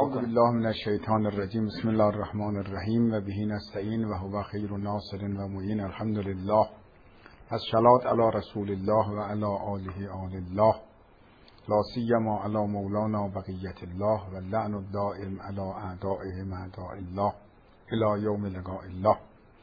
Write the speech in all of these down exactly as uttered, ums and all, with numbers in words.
اعوذ بالله من الشیطان الرجیم. بسم الله الرحمن الرحیم و به نستعین و هو خیر ناصر و معین. الحمد لله. الصلاة علی رسول الله و علی آله آل الله، لا سیما علی مولانا بقیت الله و اللعن الدائم علی اعدائهم اعداء الله الی یوم لقاء الله.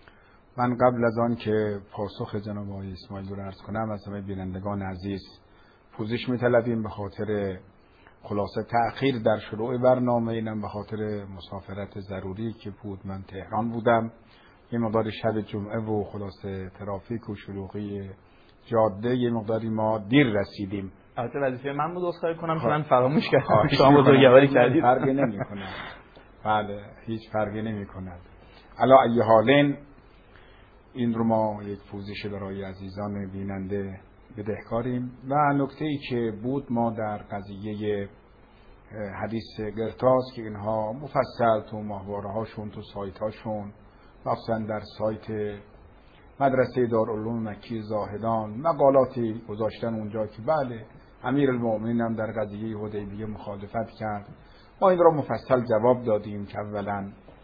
من قبل از آن که پاسخ جناب آقای اسماعیل رو عرض کنم، از همه بینندگان عزیز پوزش می‌طلبیم به خاطر خلاصه تأخیر در شروع برنامه. اینم به خاطر مسافرت ضروری که بود. من تهران بودم، یه مقدار شب جمعه و خلاصه ترافیک و شلوغی جاده یه مقداری ما دیر رسیدیم. البته وظیفه من بود عذرخواهی کنم که من فراموش کردم. شما بزرگواری کردید. فرقی نمی‌کنه. بله، هیچ فرقی نمی‌کند. علی ای حالین این رو ما یک پوزش برای عزیزان بیننده بدهکاریم. و نکته‌ای که بود، ما در قضیه حدیث قرطاس که اینها مفصل تو ماهواره هاشون تو سایت هاشون مخصوصا در سایت مدرسه دارالعلوم مکی زاهدان مقالاتی گذاشتن اونجا که بله امیرالمؤمنین هم در قضیه حدیبیه مخالفت کرد. ما این را مفصل جواب دادیم که اولا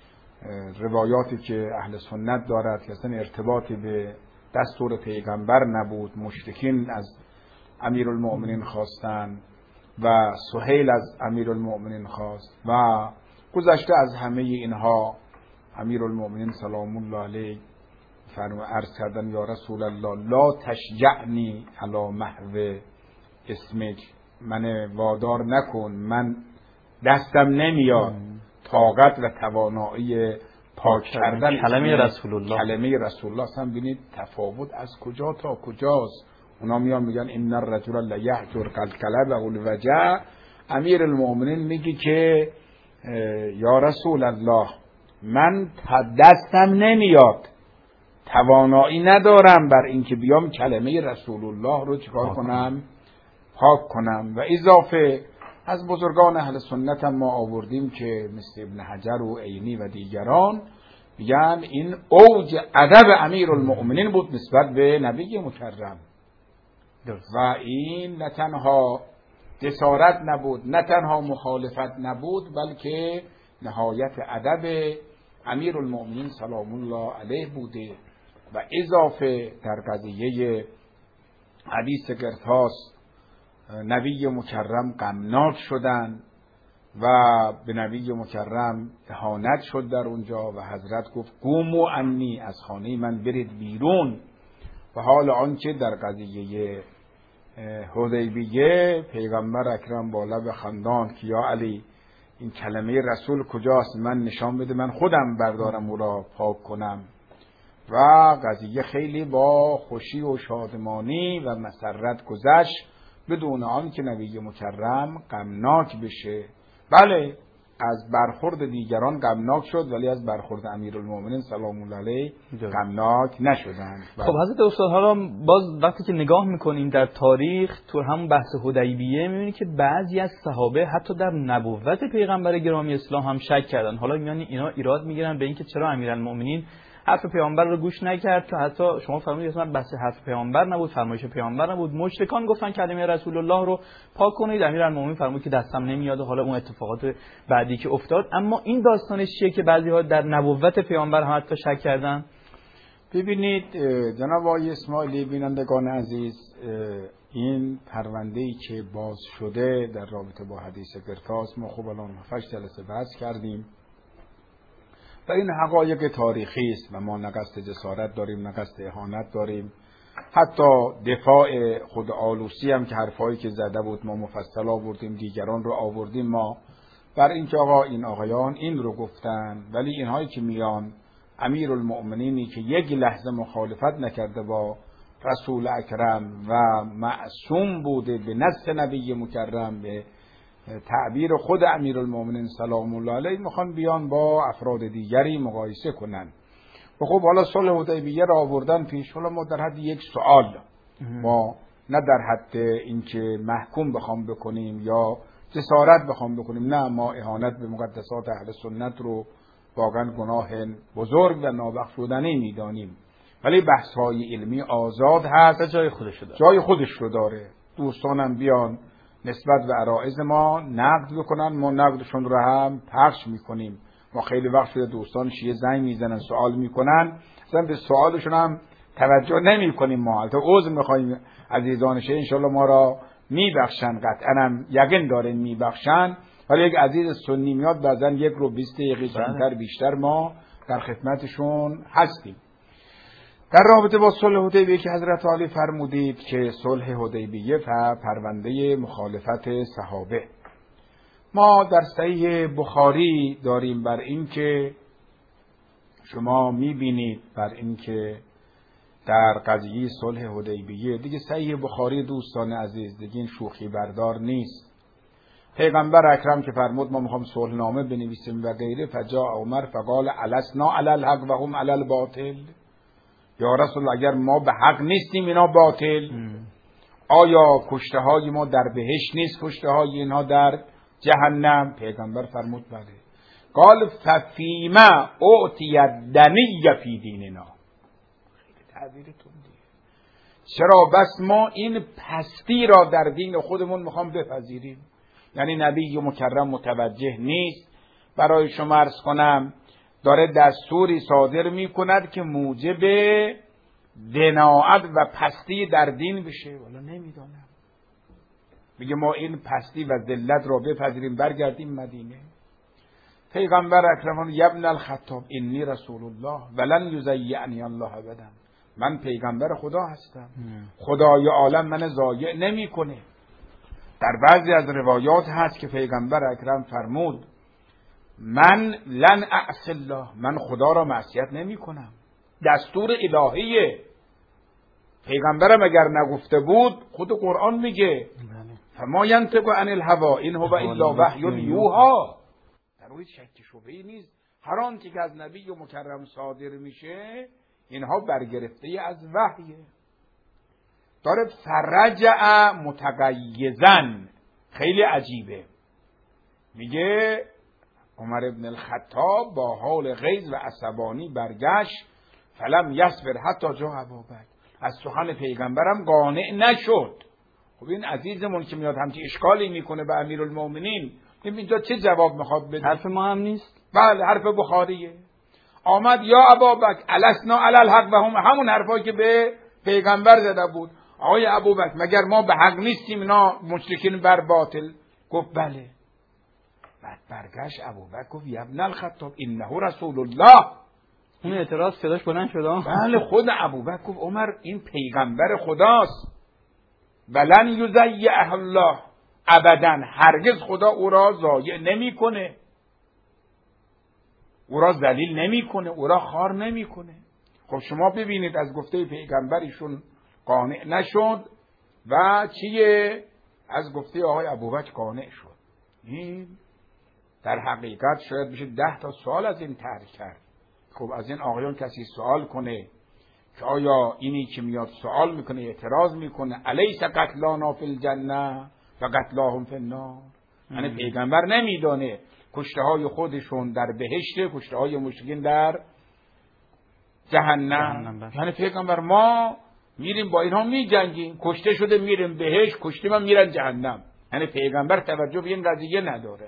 روایاتی که اهل سنت دارد که اصلا ارتباطی به دستور پیغمبر نبود، مشرکین از امیرالمؤمنین خواستن و سهیل از امیرالمؤمنین خواست و گذشته از همه اینها امیرالمؤمنین سلام الله علیه فرمود عرض کردن یا رسول الله لا تشجعنی علی محو اسمک، من وادار نکن، من دستم نمیاد طاقت و توانایی پاک کردن کلمه رسول الله. کلمه رسول الله اصلا ببینید تفاوت از کجا تا کجاست. اونا میان میگن ان الرجل لا یحجر الکلب والوجع. امیر المؤمنین میگه که یا رسول الله من دستم نمیاد، توانایی ندارم بر اینکه بیام کلمه رسول الله رو چیکار کنم؟ پاک کنم. و اضافه از بزرگان اهل سنت هم ما آوردیم که مثل ابن حجر و عینی و دیگران میگن این اوج ادب امیرالمؤمنین بود نسبت به نبی مکرم. و این نه تنها جسارت نبود، نه تنها مخالفت نبود، بلکه نهایت ادب امیرالمؤمنین سلام الله علیه بوده. و اضافه در قضیه حدیث قرطاس نبی مکرم غمناک شدن و به نبی مکرم اهانت شد در اونجا و حضرت گفت قوموا عنی، از خانه من برید بیرون. و حال آنچه در قضیه حدیبیه پیغمبر اکرم با لب خندان که یا علی این کلمه رسول کجاست، من نشان بده من خودم بردارم او را پاک کنم. و قضیه خیلی با خوشی و شادمانی و مسرت گذشت بدون آن که نبی مکرم غمناک بشه. بله از برخورد دیگران غمناک شد ولی از برخورد امیرالمؤمنین سلام الله علیه غمناک نشدند. خب حضرت استاد، حالا باز وقتی که نگاه میکنیم در تاریخ تو همون بحث حدیبیه میبینیم که بعضی از صحابه حتی در نبوت پیغمبر گرامی اسلام هم شک کردن. حالا یعنی اینا ایراد میگیرن به اینکه چرا امیرالمؤمنین حرف پیامبر رو گوش نکرد، که حتی شما فرمودید اصلا بحث حرف پیامبر نبود، فرمایش پیامبر نبود. مشرکان گفتن کلمه رسول الله رو پاک کنید، امیرالمؤمنین فرمود که دستم نمیاد. حالا اون اتفاقات بعدی که افتاد، اما این داستانش چیه که بعضی‌ها در نبوت پیامبر هم حتی شک کردن؟ ببینید جناب آقای اسماعیلی، بینندگان عزیز، این پرونده‌ای که باز شده در رابطه با حدیث قرطاس ما خوب الان هفت جلسه بحث کردیم و این حقایق تاریخی است و ما نه قصد جسارت داریم نه قصد اهانت داریم. حتی دفاع خود آلوسی هم که حرفایی که زده بود ما مفصل آوردیم، دیگران رو آوردیم ما بر اینکه آقا این آقایان این رو گفتن، ولی اینهایی که میان امیرالمؤمنینی که یک لحظه مخالفت نکرده با رسول اکرم و معصوم بوده به نص نبی مکرم، به تعبیر خود امیرالمؤمنین سلام الله علیه، میخوان بیان با افراد دیگری مقایسه کنن. و خب حالا صلح حدیبیه را آوردن پیش. حالا ما در حد یک سوال، ما نه در حد اینکه محکوم بخوام بکنیم یا جسارت بخوام بکنیم، نه، ما اهانت به مقدسات اهل سنت رو واقعا گناه بزرگ و نابخشودنی میدانیم، ولی بحث های علمی آزاد هست، جای خودش داره. جای خودش رو داره. دوستانم بیان نسبت به عرایض ما نقد بکنن، ما نقدشون رو هم پخش میکنیم. ما خیلی وقت شده دوستان شیعه زنگ میزنن سوال میکنن، اصلا به سوالشون هم توجه نمیکنیم. ما البته عذر میخوایم عزیزان شیعه، انشالله ما را میبخشن، قطعا هم یقین داریم میبخشن. ولی یک عزیز سنی میاد بعضا یک رو بیست دقیقه کمتر بیشتر ما در خدمتشون هستیم. در رابطه با صلح حدیبیه که حضرت علی فرمودید که صلح حدیبیه و پرونده مخالفت صحابه، ما در صحیح بخاری داریم بر این که شما میبینید بر این که در قضیه صلح حدیبیه دیگه صحیح بخاری دوستان عزیز دیگه این شوخی بردار نیست. پیغمبر اکرم که فرمود ما میخوام صلح نامه بنویسیم و غیره، فجاء عمر فقال السنا علی الحق و هم علی الباطل، یا رسول اگر ما به حق نیستیم اینا باطل، آیا کشته های ما در بهشت نیست کشته های اینها در جهنم؟ پیغمبر فرمود بله. قال ففیما اعطی الدنی فی دیننا، خیلی تعبیرتون دیگه، چرا بس ما این پستی را در دین خودمون میخوام بپذیریم؟ یعنی نبی مکرم متوجه نیست، برای شما عرض کنم داره دستوری صادر میکند که موجب دناعت و پستی در دین بشه. والا نمیدونم، میگه ما این پستی و ذلت را بپذیریم برگردیم مدینه. پیغمبر اکرم یا ابن الخطاب انی رسول الله ولن یضیعنی الله ابدا، من پیغمبر خدا هستم، خدای عالم من ضایع نمیکنه. در بعضی از روایات هست که پیغمبر اکرم فرمود من لن اعصی الله، من خدا را معصیت نمی کنم، دستور الهیه. پیغمبرم اگر نگفته بود خود قرآن میگه فما ینطق عن الهوی ان هو الا وحی یوحی، در روی شک شبهه‌ای نیست. هر آنچه که از نبی مکرم صادر میشه اینها برگرفته از وحیه. داره فرجع متغیظا، خیلی عجیبه، میگه عمر ابن الخطاب با حال غیظ و عصبانی برگشت، فلم یصبر حتی جاء ابوبکر، از سخن پیغمبرم قانع نشد. خب این عزیزمون که میاد همچین اشکالی میکنه به امیرالمومنین، اینجا چه جواب میخواد بده؟ حرف ما هم نیست؟ بله حرف بخاریه. آمد یا ابوبکر السنا علی الحق و هم، همون حرفایی که به پیغمبر زده بود. آقای ابوبکر مگر ما به حق نیستیم اینا مشرکین بر باطل؟ گفت بله. بعد برگشت ابوبکر گفت یا ابن الخطاب انه رسول الله. اون اعتراض صداش بلند شد. بله خود ابوبکر گفت عمر این پیغمبر خداست، ولن یضیعه الله ابدا، هرگز خدا او را ضایع نمیکنه، او را ذلیل نمیکنه، او را خوار نمیکنه. خب شما ببینید از گفته پیغمبرشون قانع نشد و چیه؟ از گفته آقای ابوبکر قانع شد. این در حقیقت شاید بشه ده تا سوال از این طرح کرد. خب از این آقایان کسی سوال کنه که آیا اینی که میاد سوال میکنه اعتراض میکنه الیس قتلانا فی الجنه و قتلاهم فی النار، یعنی پیغمبر نمیدانه کشته های خودشون در بهشت، کشته های مشرکین در جهنم. یعنی پیغمبر ما میریم با اینها میجنگیم، کشته شده میریم بهشت، کشته ما میرن جهنم. یعنی پیغمبر توجه به این قضیه نداره.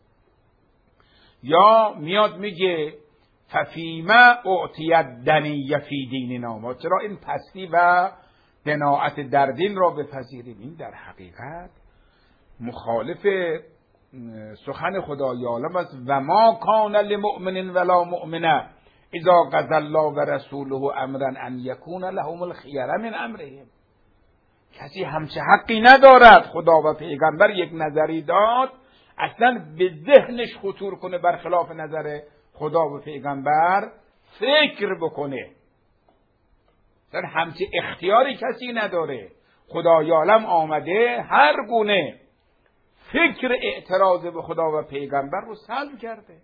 یا میاد میگه ففیما اعطی الدنی فی دیننا، ما چرا این پستی و دناعت در دین را بپذیریم؟ این در حقیقت مخالف سخن خدای عالم است. و ما کان لمؤمن ولا مؤمنه اذا قضى الله و رسوله امرا ان یکون لهم الخیره من امرهم. کسی همچه حقی ندارد. خدا و پیغمبر یک نظری داد، اصلا به ذهنش خطور کنه برخلاف نظر خدا و پیغمبر فکر بکنه. اصلا همچه اختیاری کسی نداره. خدای عالم آمده هر گونه فکر اعتراض به خدا و پیغمبر رو سلب کرده.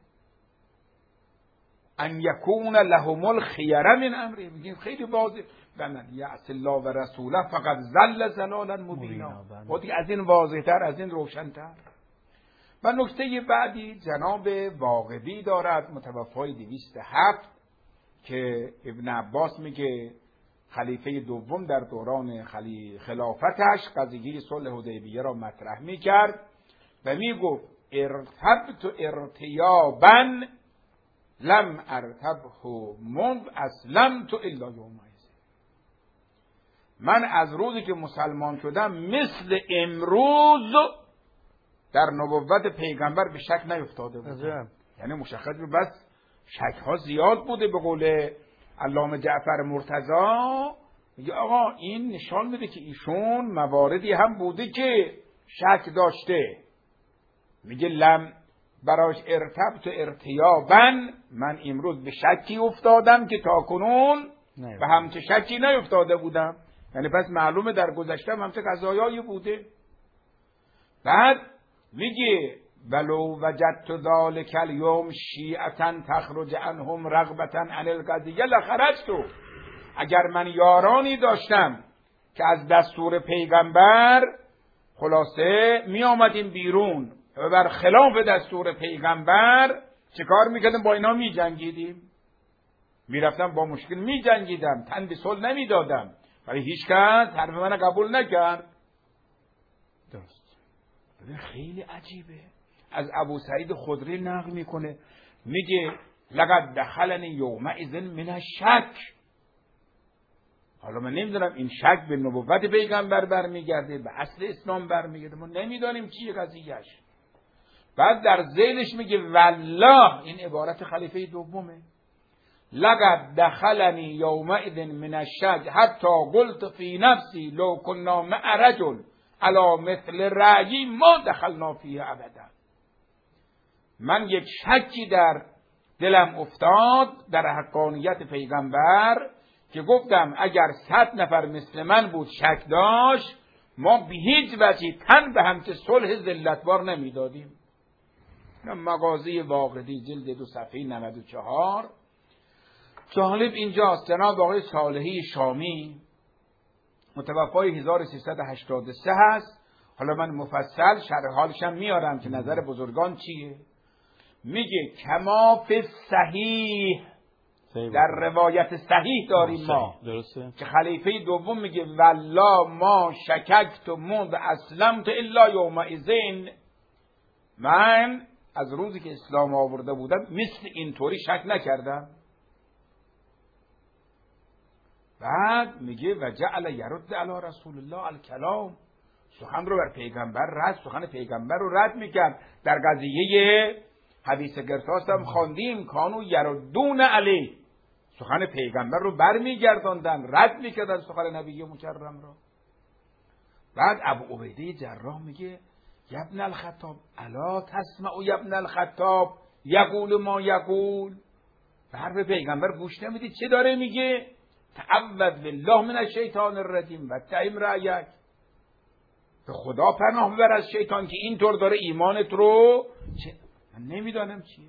ان یکون لهم الخیره من امره، میگیم خیلی واضح، من یعص الله و رسوله فقط ضل ضلالا مبینا. خودی از این واضح‌تر، از این روشن‌تر. و نکته بعدی جناب واقدی دارد، متوفای دویست و هفت، که ابن عباس میگه خلیفه دوم در دوران خلی خلافتش قضیه صلح حدیبیه را مطرح می کرد و می گفت ارتبت ارتیابا لم ارتبه منذ اسلمت الا یومئذ. من از روزی که مسلمان شدم مثل امروز در نبوت پیغمبر به شک نیفتاده بودم. یعنی مشخص به بس شک ها زیاد بوده. به قول علامه جعفر مرتضی میگه آقا این نشان میده که ایشون مواردی هم بوده که شک داشته. میگه لم براش ارتبت ارتیابا، من امروز به شکی افتادم که تاکنون به همچه شکی نیفتاده بودم. یعنی پس معلومه در گذشته همچه قضایایی بوده. بعد میگه ولو وجدت ذلک الیوم شیعة تخرج عنهم رغبة عن القضیه لخرجت. اگر من یارانی داشتم که از دستور پیغمبر خلاصه می آمدیم بیرون و بر خلاف دستور پیغمبر چه کار میکردم؟ با اینا می جنگیدیم، می رفتم با مشکل می جنگیدم، تن به صلح نمی دادم، ولی هیچ کس حرف من قبول نکرد. درست. ببین خیلی عجیبه. از ابو سعید خدری نقل میکنه، میگه لقد دخلنی یومئذ من الشک. حالا من نمیدونم این شک به نبوت پیغمبر برمیگرده، به اصل اسلام برمیگرده، ما نمیدانیم چیه قضیهش. بعد در ذیلش میگه والله، این عبارت خلیفه دومه، لقد دخلنی یومئذ من الشک حتی قلت فی نفسی لو کنا مع رجل علی مثل رأیی ما دخلنا فیه ابدا. من یک شکی در دلم افتاد در حقانیت پیغمبر که گفتم اگر صد نفر مثل من بود شک داشت، ما به هیچ وجه تن به همچه صلح ذلتبار نمیدادیم. مغازه واقدی جلد دو صفحه نود و چهار. جالب اینجاست، جناب آقای صالحی شامی متوفای هزار و سیصد و هشتاد و سه هست. حالا من مفصل شرح حالشم میارم که نظر بزرگان چیه. میگه کما فی صحیح، در روایت صحیح داریم ما درسته که خلیفه دوم میگه والله ما شککت منذ اسلمت الا یومئذین، من از روزی که اسلام آورده بودم مثل اینطوری شک نکردم. بعد میگه و جعل یرد علی رسول الله الکلام، سخن رو بر پیغمبر رد، سخن پیغمبر رو رد میکرد. در قضیه حدیث گرتاس هم خواندیم کانو یردون علی، سخن پیغمبر رو برمیگرداندن، رد میکردن سخن نبی مکرم رو. بعد ابو عبیده جراح میگه یبن الخطاب الا تسمع یبن الخطاب یقول ما یقول، به حرف پیغمبر گوش نمیدی چه داره میگه؟ تعوذ بالله من الشیطان الرجیم و تعیم رأیک، به خدا پناه ببر از شیطان که اینطور داره ایمانت رو چه؟ من نمیدانم چیه.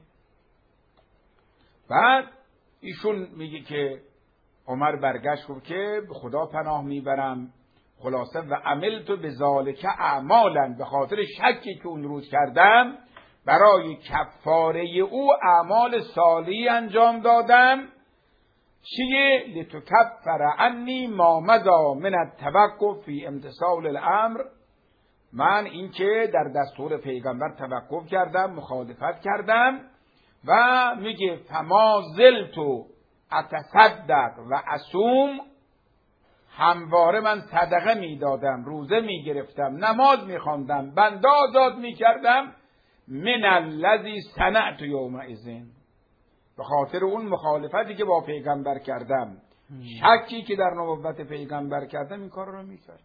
بعد ایشون میگه که عمر برگشت گفت که به خدا پناه میبرم، خلاصه و عملت بذالک اعمالا، به خاطر شکی که اون روز کردم برای کفاره او اعمال صالحی انجام دادم. چیه؟ لتکفر عنی ما مضی من التوقف فی امتثال الامر، من اینکه در دستور پیغمبر توقف کردم، مخالفت کردم. و میگه فما زلت اتصدق و اصوم، همواره من صدقه میدادم، روزه میگرفتم، نماز میخواندم، بنده آزاد میکردم، من الذی صنعت یومئذ، به خاطر اون مخالفتی که با پیغمبر کردم، شکی که در نبوت پیغمبر کردم، این کار رو میکردم.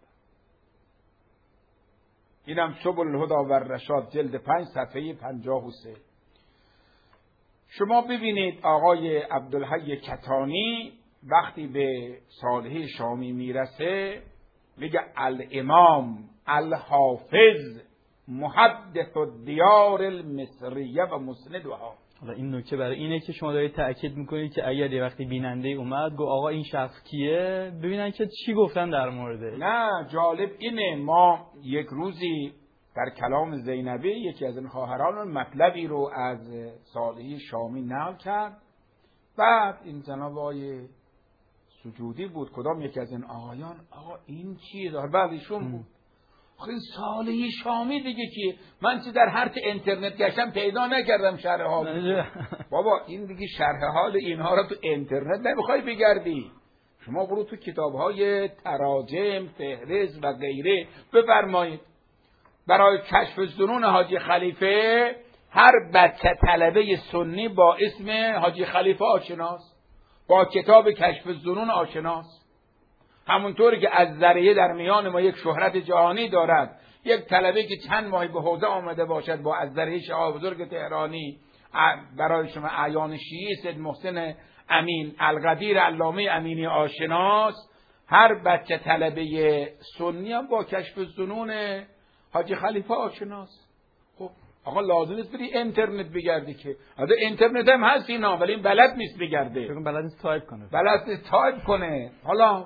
اینم سبل الهدی و الرشاد جلد پنج صفحه پنجاه و سه. شما ببینید آقای عبدالحی کتانی وقتی به صالحی شامی میرسه میگه الامام الحافظ محدث الدیار المصریه و مسندها. حالا این نکته برای اینه که شما دارید تأکید میکنید که اگر یه وقتی بیننده اومد گفت آقا این شخص کیه، ببینن که چی گفتن در مورد. نه جالب اینه، ما یک روزی در کلام زینبی یکی از این خواهران مطلبی رو از صالحی شامی نقل کرد. بعد این جناب آقای سجودی بود، کدام یکی از این آقایان آقا این چیه دار بعدشون بود. آخه این صالحی شامی دیگه که من چه در هر اینترنت گشتم پیدا نکردم شرح حال. بابا این دیگه شرح حال اینها رو تو اینترنت نمیخوای بگردی، شما برو تو کتاب‌های تراجم، فهرست و غیره بفرمایید. برای کشف الظنون حاجی خلیفه هر بچه طلبه سنی با اسم حاجی خلیفه آشناست، با کتاب کشف الظنون آشناست. همونطوری که از ذریعه در میان ما یک شهرت جهانی دارد، یک طلبه که چند ماهی به حوزه آمده باشد با از ذریعه شاه بزرگ تهرانی برای شما اعیان شیعی سید محسن امین القدیر علامه امینی آشناست، هر بچه طلبه سنی هم با کشف الظنون حاجی خلیفه آشناست. خب آقا لازم نیست بری اینترنت بگردی که، البته اینترنت هم هست اینا، ولی این بلد نیست بگرده، بلد نیست تایپ کنه، بلد نیست تایپ کنه. حالا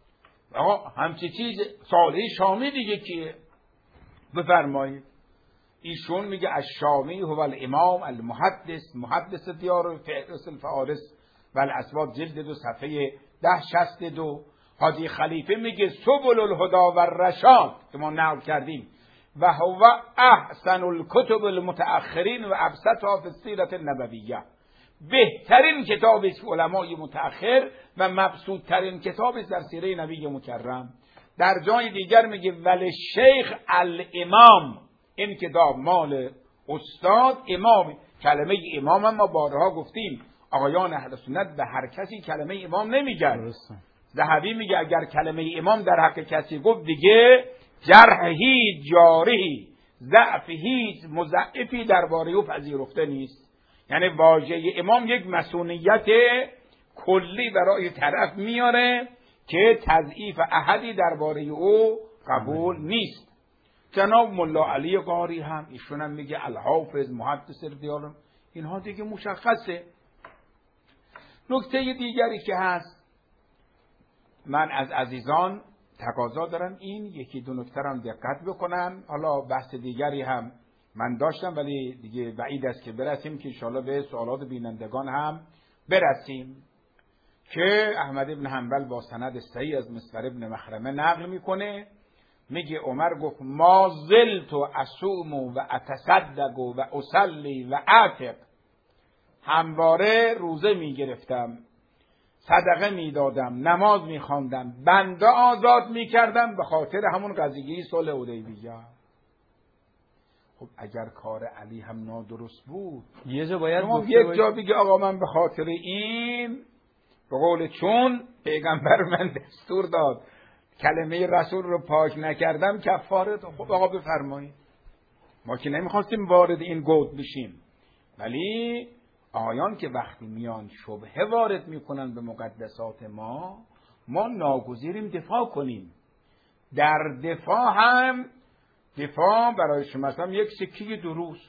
آقا همچی چیز صالح شامی دیگه کیه؟ بفرمایید. ایشون میگه الشامی هو الامام المحدث محدث دیار فهرست الفهارس و الاسواد جلد دو صفحه ده شصت دو. حاجی خلیفه میگه سبل الهدا و الرشاد که ما نقل کردیم و هو احسن الکتب المتأخرین و ابسطها فی السیرة النبویه، بهترین کتاب است علمای متأخر و مبسوطترین کتاب است در سیره نبی مکرم. در جای دیگر میگه ولی شیخ الامام، این کتاب مال استاد امام. کلمه امام هم ما بارها گفتیم آقایان اهل سنت به هر کسی کلمه امام نمیگن. ذهبی میگه اگر کلمه امام در حق کسی گفت دیگه جرح هیچ جارحی ضعف هیچ مضعفی درباره او پذیرفته نیست. یعنی واژه امام یک مسئولیت کلی برای طرف میاره که تضعیف احدی درباره او قبول نیست. جناب ملا علی قاری هم ایشون هم میگه الحافظ محدث دیار، اینها دیگه مشخصه. نکته دیگری که هست، من از عزیزان تقاضا دارم این یکی دو نکته هم دقت بکنن. حالا بحث دیگری هم من داشتم ولی دیگه بعید است که برسیم که انشاءالله به سوالات بینندگان هم برسیم. که احمد ابن حنبل با سند صحیح از مسور ابن مخرمه نقل میکنه، میگه عمر گفت ما زلت و اصوم و اتصدق و اصلی و اعتق، همواره روزه میگرفتم، صدقه میدادم، نماز میخواندم، بنده آزاد میکردم به خاطر همون قضیه صلح حدیبیه. خب اگر کار علی هم نادرست بود یه جا باید یک جا بگه آقا من به خاطر این، به قول چون پیغمبر من دستور داد کلمه رسول رو پاک نکردم کفاره. خب آقا بفرمایید، ما که نمیخواستیم وارد این گود بشیم، ولی آیان که وقتی میان شبهه وارد میکنن به مقدسات ما، ما ناگزیریم دفاع کنیم. در دفاع هم دفاع برای شما مثلا یک سکه دروس،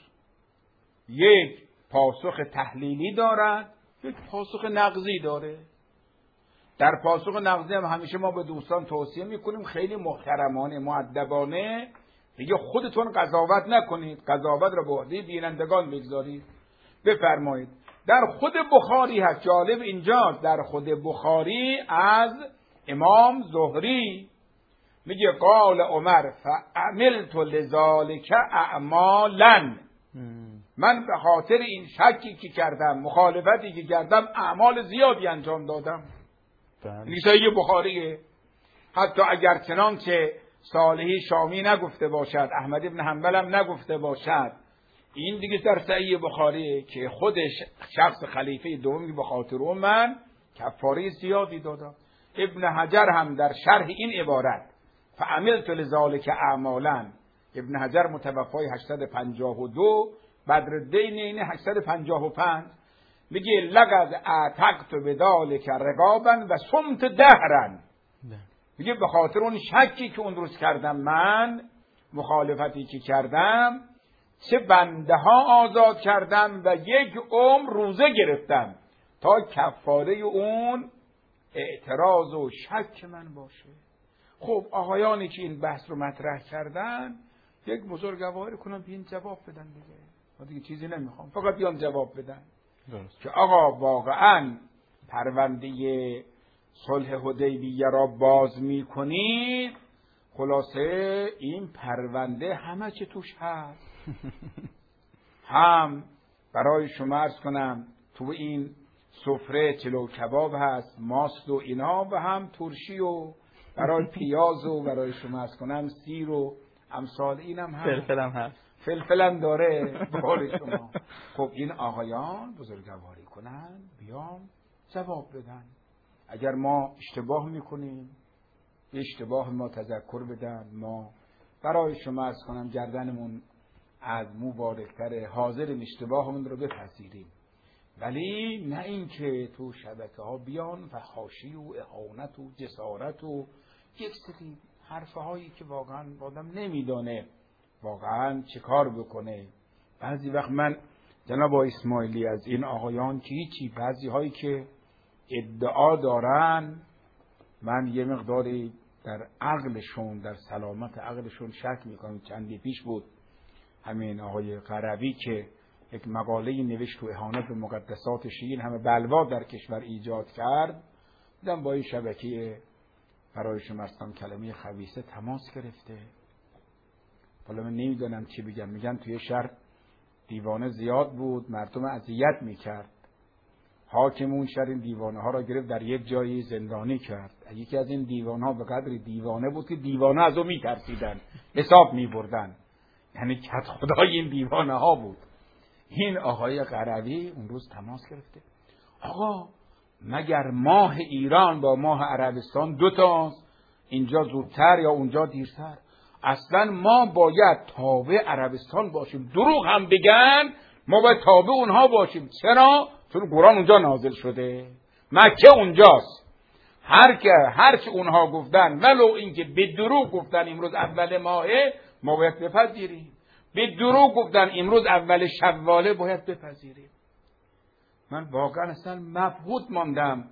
یک پاسخ تحلیلی دارد، یک پاسخ نقضی داره. در پاسخ نقضی هم همیشه ما به دوستان توصیه میکنیم خیلی محترمانه مؤدبانه دیگه خودتون قضاوت نکنید، قضاوت را به عهده بینندگان بگذارید. بفرمایید. در خود بخاری هست، جالب اینجاست، در خود بخاری از امام زهری میگه قال عمر فعملت لذالک اعمالا، من به خاطر این شکی که کردم، مخالفتی که کردم، اعمال زیادی انجام دادم. صحیح بخاریه. حتی اگر چنانچه صالحی شامی نگفته باشد، احمد ابن حنبل هم نگفته باشد، این دیگه در صحیح بخاریه که خودش شخص خلیفه دومی به خاطر اون من کفاره زیادی دادم. ابن حجر هم در شرح این عبارت فعملت لذالک اعمالا، ابن حجر متوفای هشتصد و پنجاه و دو، بدرالدین این هشتصد و پنجاه و پنج، میگه لقد اعتقت بذالک رقابا و صمت دهرا. میگه به خاطر اون شکی که اون روز کردم من، مخالفتی که کردم، چه بنده ها آزاد کردم و یک عمر روزه گرفتم تا کفاره اون اعتراض و شک من باشه. خب آقایانی که این بحث رو مطرح کردن یک بزرگواری کنن بیان جواب بدن دیگه. من دیگه چیزی نمیخوام، فقط بیان جواب بدن درست. که آقا واقعا پرونده صلح حدیبیه را باز میکنید، خلاصه این پرونده همه چی توش هست. هم برای شما عرض کنم تو این سفره چلو کباب هست، ماست و اینا، و هم ترشی و برای پیاز و برای شما عرض کنم سیر و امثال اینم هست، فلفلم هست، فلفلم داره برای شما. خب این آقایان بزرگواری کنن، بیان جواب بدن. اگر ما اشتباه میکنیم به اشتباه ما تذکر بدن، ما برای شما عرض کنم گردنمون از مو باریک‌تره، حاضر اشتباهمون رو بپذیریم. ولی نه اینکه تو شبکه ها بیان فحاشی و اهانت و جسارت و یک سری حرفه هایی که واقعا آدم نمیدانه واقعا چه کار بکنه. بعضی وقت من جناب اسماعیلی از این آقایان که هیچی، بعضی هایی که ادعا دارن، من یه مقداری در عقلشون، در سلامت عقلشون شک میکنم. چندی پیش بود همین آقای قربی که یک مقاله نوشت تو اهانت به مقدسات شیعه، همه بلوا در کشور ایجاد کرد. دیدم با این شبکه برای شما اصلا کلمه خبیثه تماس گرفته. حالا من نمیدونم چی بگم. میگن توی شهر دیوانه زیاد بود، مردم اذیت میکرد. حاکم اون شهر این دیوانه ها را گرفت در یک جایی زندانی کرد. یکی از این دیوانه ها به قدری دیوانه بود که دیوانه از او میترسیدن، حساب میبردن. یعنی کت خدای این دیوانه ها بود. این آقای قروی اون روز تماس گرفته. آقا مگر ماه ایران با ماه عربستان دو تاست؟ اینجا زودتر یا اونجا دیرتر؟ اصلا ما باید تابع عربستان باشیم. دروغ هم بگن ما باید تابع اونها باشیم. چرا؟ چون قرآن اونجا نازل شده، مکه اونجاست. هر که هر چه اونها گفتن، ولو اینکه به دروغ گفتن امروز اول ماهه، ما باید بپذیریم. به دروغ گفتن امروز اول شواله، باید بپذیریم. من واقعا اصلا مبهوت ماندم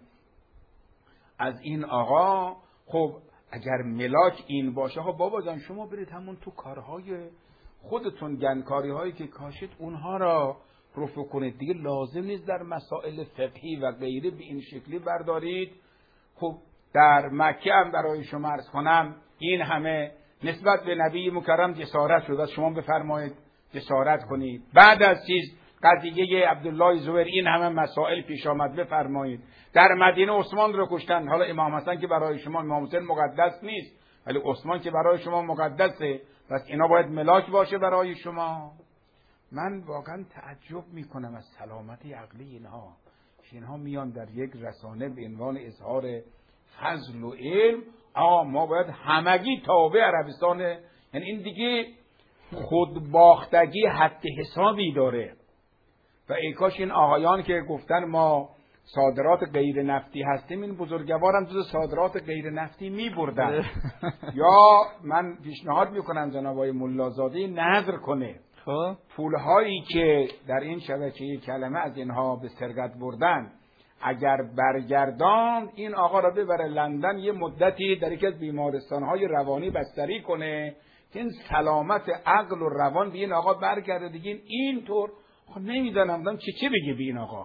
از این آقا. خب اگر ملاک این باشه، خب بابا جان شما برید همون تو کارهای خودتون، گنکاری هایی که کاشید اونها را رفع کنید دیگه. لازم نیست در مسائل فقهی و غیره به این شکلی بردارید. خب در مکه هم برای شما عرض کنم این همه نسبت به نبی مکرم جسارت شد، شما بفرمایید جسارت کنید. بعد از چیز قضیه عبدالله زبیر این همه مسائل پیش آمد، بفرمایید. در مدینه عثمان رو کشتن. حالا امام حسن که برای شما، امام حسین مقدس نیست، ولی عثمان که برای شما مقدسه، پس اینا باید ملاک باشه برای شما. من واقعا تعجب میکنم از سلامتی عقلی اینها. اینها میان در یک رسانه به عنوان اظهار فضل و علم، آه ما باید همگی تابع عربستان. یعنی این دیگه خودباختگی حد حسابی داره. و ای کاش این آقایان که گفتن ما صادرات غیر نفتی هستیم، این بزرگوارم جز صادرات غیر نفتی می بردن. یا من پیشنهاد میکنم جناب آقای ملازاده نظر کنه خب پولهایی که در این شبکه کلمه از اینها به سرقت بردن، اگر برگردان این آقا را ببره لندن یه مدتی در یک از بیمارستانهای روانی بستری کنه که این سلامت عقل و روان به این آقا برگرده. دیگه اینطور خب نمیدانم چه چه بگه به این آقا.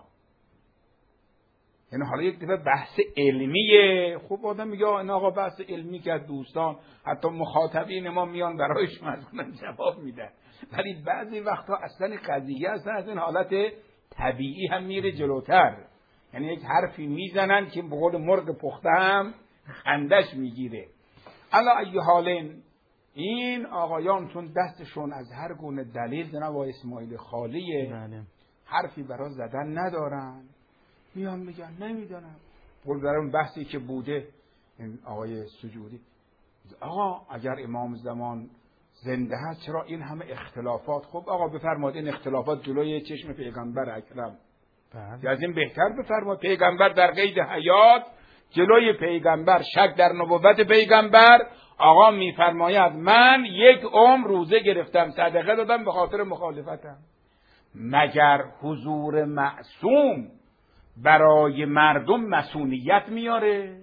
یعنی حالا یک دفعه بحث علمیه، خب آدم میگه این آقا بحث علمی که از دوستان حتی مخاطبین ما میان برایش مثلا جواب میدن، ولی بعضی وقتا اصلا قضیه اصلا از این حالت طبیعی هم میره جلوتر. یعنی یک حرفی میزنن که به قول مرغ پخته هم خندش میگیره. الا ای حالین این آقایان چون دستشون از هر گونه دلیل جناب اسماعیل خالیه، بله. حرفی برای زدن ندارن، میان میگن نمیدونم. قول در اون بحثی که بوده این آقای سجودی، آقا اگر امام زمان زنده هست چرا این همه اختلافات؟ خب آقا بفرمایید این اختلافات جلوی چشم پیغمبر اکرم، بله. از این بهتر بفرمایید پیغمبر در قید حیات، جلوی پیغمبر شک در نبوت پیغمبر، آقا میفرماید من یک عمر روزه گرفتم صدقه دادم به خاطر مخالفتم. مگر حضور معصوم برای مردم مسئولیت میاره؟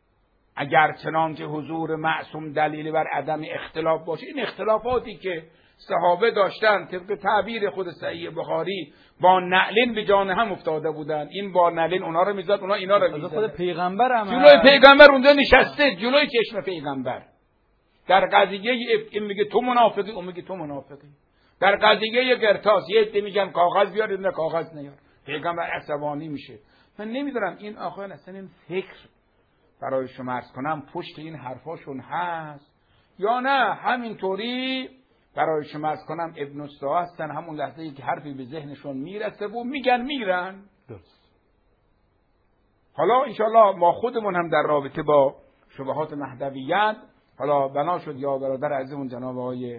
اگر چنانچه حضور معصوم دلیل بر عدم اختلاف باشه، این اختلافاتی که صحابه داشتن طبق تعبیر خود صحیح بخاری با نعلین به جان هم افتاده بودن. این با نعلین اونا رو میزد، اونا اینا رو میزد. خود پیغمبر هم جلوی پیغمبر اونجا نشسته، جلوی چشم پیغمبر. در قضیه این میگه تو منافقی، اون میگه تو منافقی. در قضیه قرطاس یه عده میگن کاغذ بیار، نه کاغذ نیار. پیغمبر عصبانی میشه. من نمیدونم این آقایان اصلا این فکر برای شما عرض کنم پشت این حرفاشون هست یا نه همینطوری برای شما عرض کنم ابن الساعه هستن، همون لحظه ای که حرفی به ذهنشون میرسه و میگن میرن. درست. حالا انشاءالله ما خودمون هم در رابطه با شبهات مهدویت، حالا بنا شد یا برادر عزیزمون جناب آقای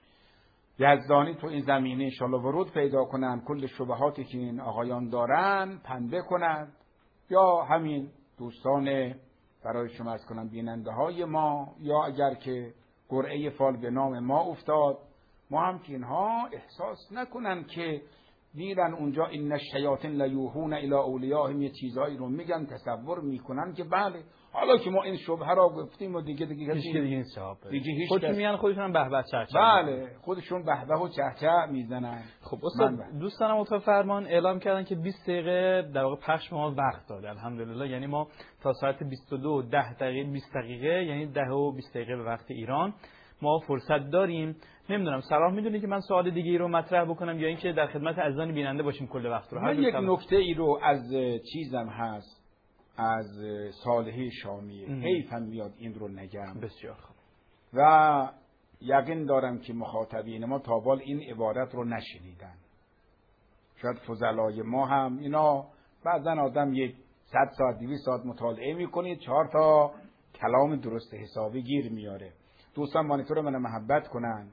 یزدانی تو این زمینه انشاءالله ورود پیدا کنن، کل شبهاتی که این آقایان دارن پنبه کنند، یا همین دوستان برای شما عرض کنم بیننده های ما، یا اگر که قرعه فال به نام ما افتاد ما هم که اینها احساس نکنن که میرن اونجا این الشیاطین لیوحون الی اولیاءهم یه چیزایی رو میگن تصور میکنن که بله حالا که ما این شبهه را گفتیم و دیگه دیگه هیچ دیگه نیست دیگه هیچ خودشون میان خودشون به به چهچه بله خودشون به به و چهچه میزنن. خب استاد دوستانم اتاق فرمان اعلام کردن که بیست دقیقه در واقع پخش ما وقت داد الحمدلله، یعنی ما تا ساعت بیست و دو و ده دقیقه بیست دقیقه یعنی ده و بیست دقیقه به وقت ایران ما فرصت داریم. نمیدونم صلاح میدونی که من سوال دیگه ای رو مطرح بکنم یا اینکه در خدمت عزیزان بیننده باشیم کل وقت رو؟ من یک نکته ای رو از چیزم هست از صالح شامیه حیفم میاد این رو نگم. بسیار خوب. و یقین دارم که مخاطبین ما تا بال این عبارت رو نشنیدن. شاید فضلای ما هم اینا بعضا آدم یک صد ساعت دویست ساعت مطالعه میکنید چهار تا کلام درست حسابی گیر میاره. دوستان مانیتور من محبت کنن،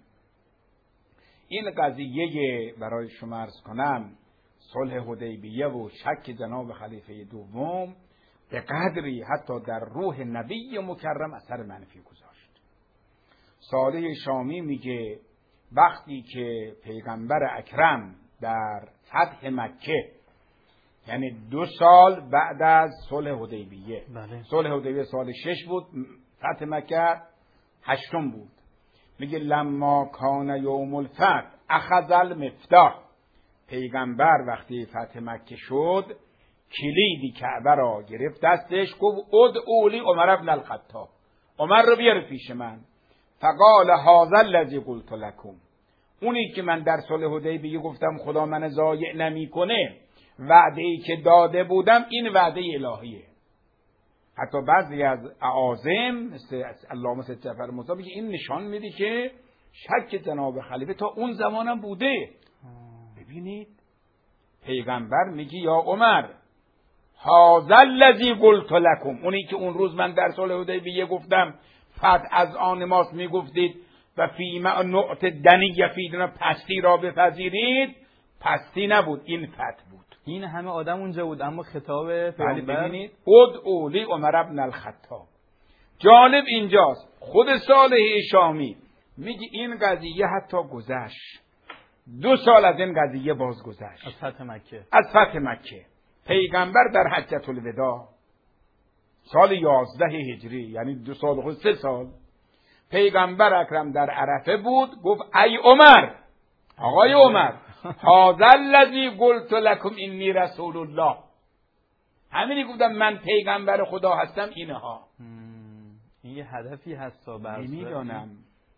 این قضیه برای شما عرض کنم صلح حدیبیه و شک جناب خلیفه دوم به قدری حتی در روح نبی مکرم اثر منفی گذاشت. صالح شامی میگه وقتی که پیغمبر اکرم در فتح مکه یعنی دو سال بعد از صلح حدیبیه، بله. صلح حدیبیه سال شش بود، فتح مکه هشتم بود، میگه لما کان یوم الفتح اخذ المفتاح، پیغمبر وقتی فتح مکه شد کلیدی کعبه را گرفت دستش، گفت ادعوا لی عمر بن الخطاب، عمر رو بیار پیش من. فقال هذا الذی قلت لكم، اونی که من در صلح حدیبیه گفتم خدا من ضایع نمیکنه، وعده ای که داده بودم این وعده الهیه. حتی بعضی از اعاظم مثل علامه سید جعفر موسی میگه این نشان میده که شک جناب خلیفه تا اون زمانم بوده. ببینید پیغمبر میگه یا عمر هذا الذی قلت لكم، اونی که اون روز من در صلح حدیبیه گفتم فتح از آن ماست میگفتید و فیما نعت دنی فیدنا پستی را بپذیرید، پستی نبود این فتح بود. این همه آدم اونجا بود اما خطاب پیغمبر ببینید ادعوا لی عمر بن الخطاب. جالب اینجاست خود صالح شامی میگه این قضیه حتی گذشت، دو سال از این قضیه باز گذشت از فتح مکه، از فتح مکه. پیغمبر در حجة الوداع سال یازده هجری یعنی دو سال خود سه سال پیغمبر اکرم در عرفه بود، گفت ای عمر، آقای عمر هذا الذی قلت لكم انی رسول الله، همینی گفتم من پیغمبر خدا هستم اینها. این یه هدفی هست برای نمیدونم.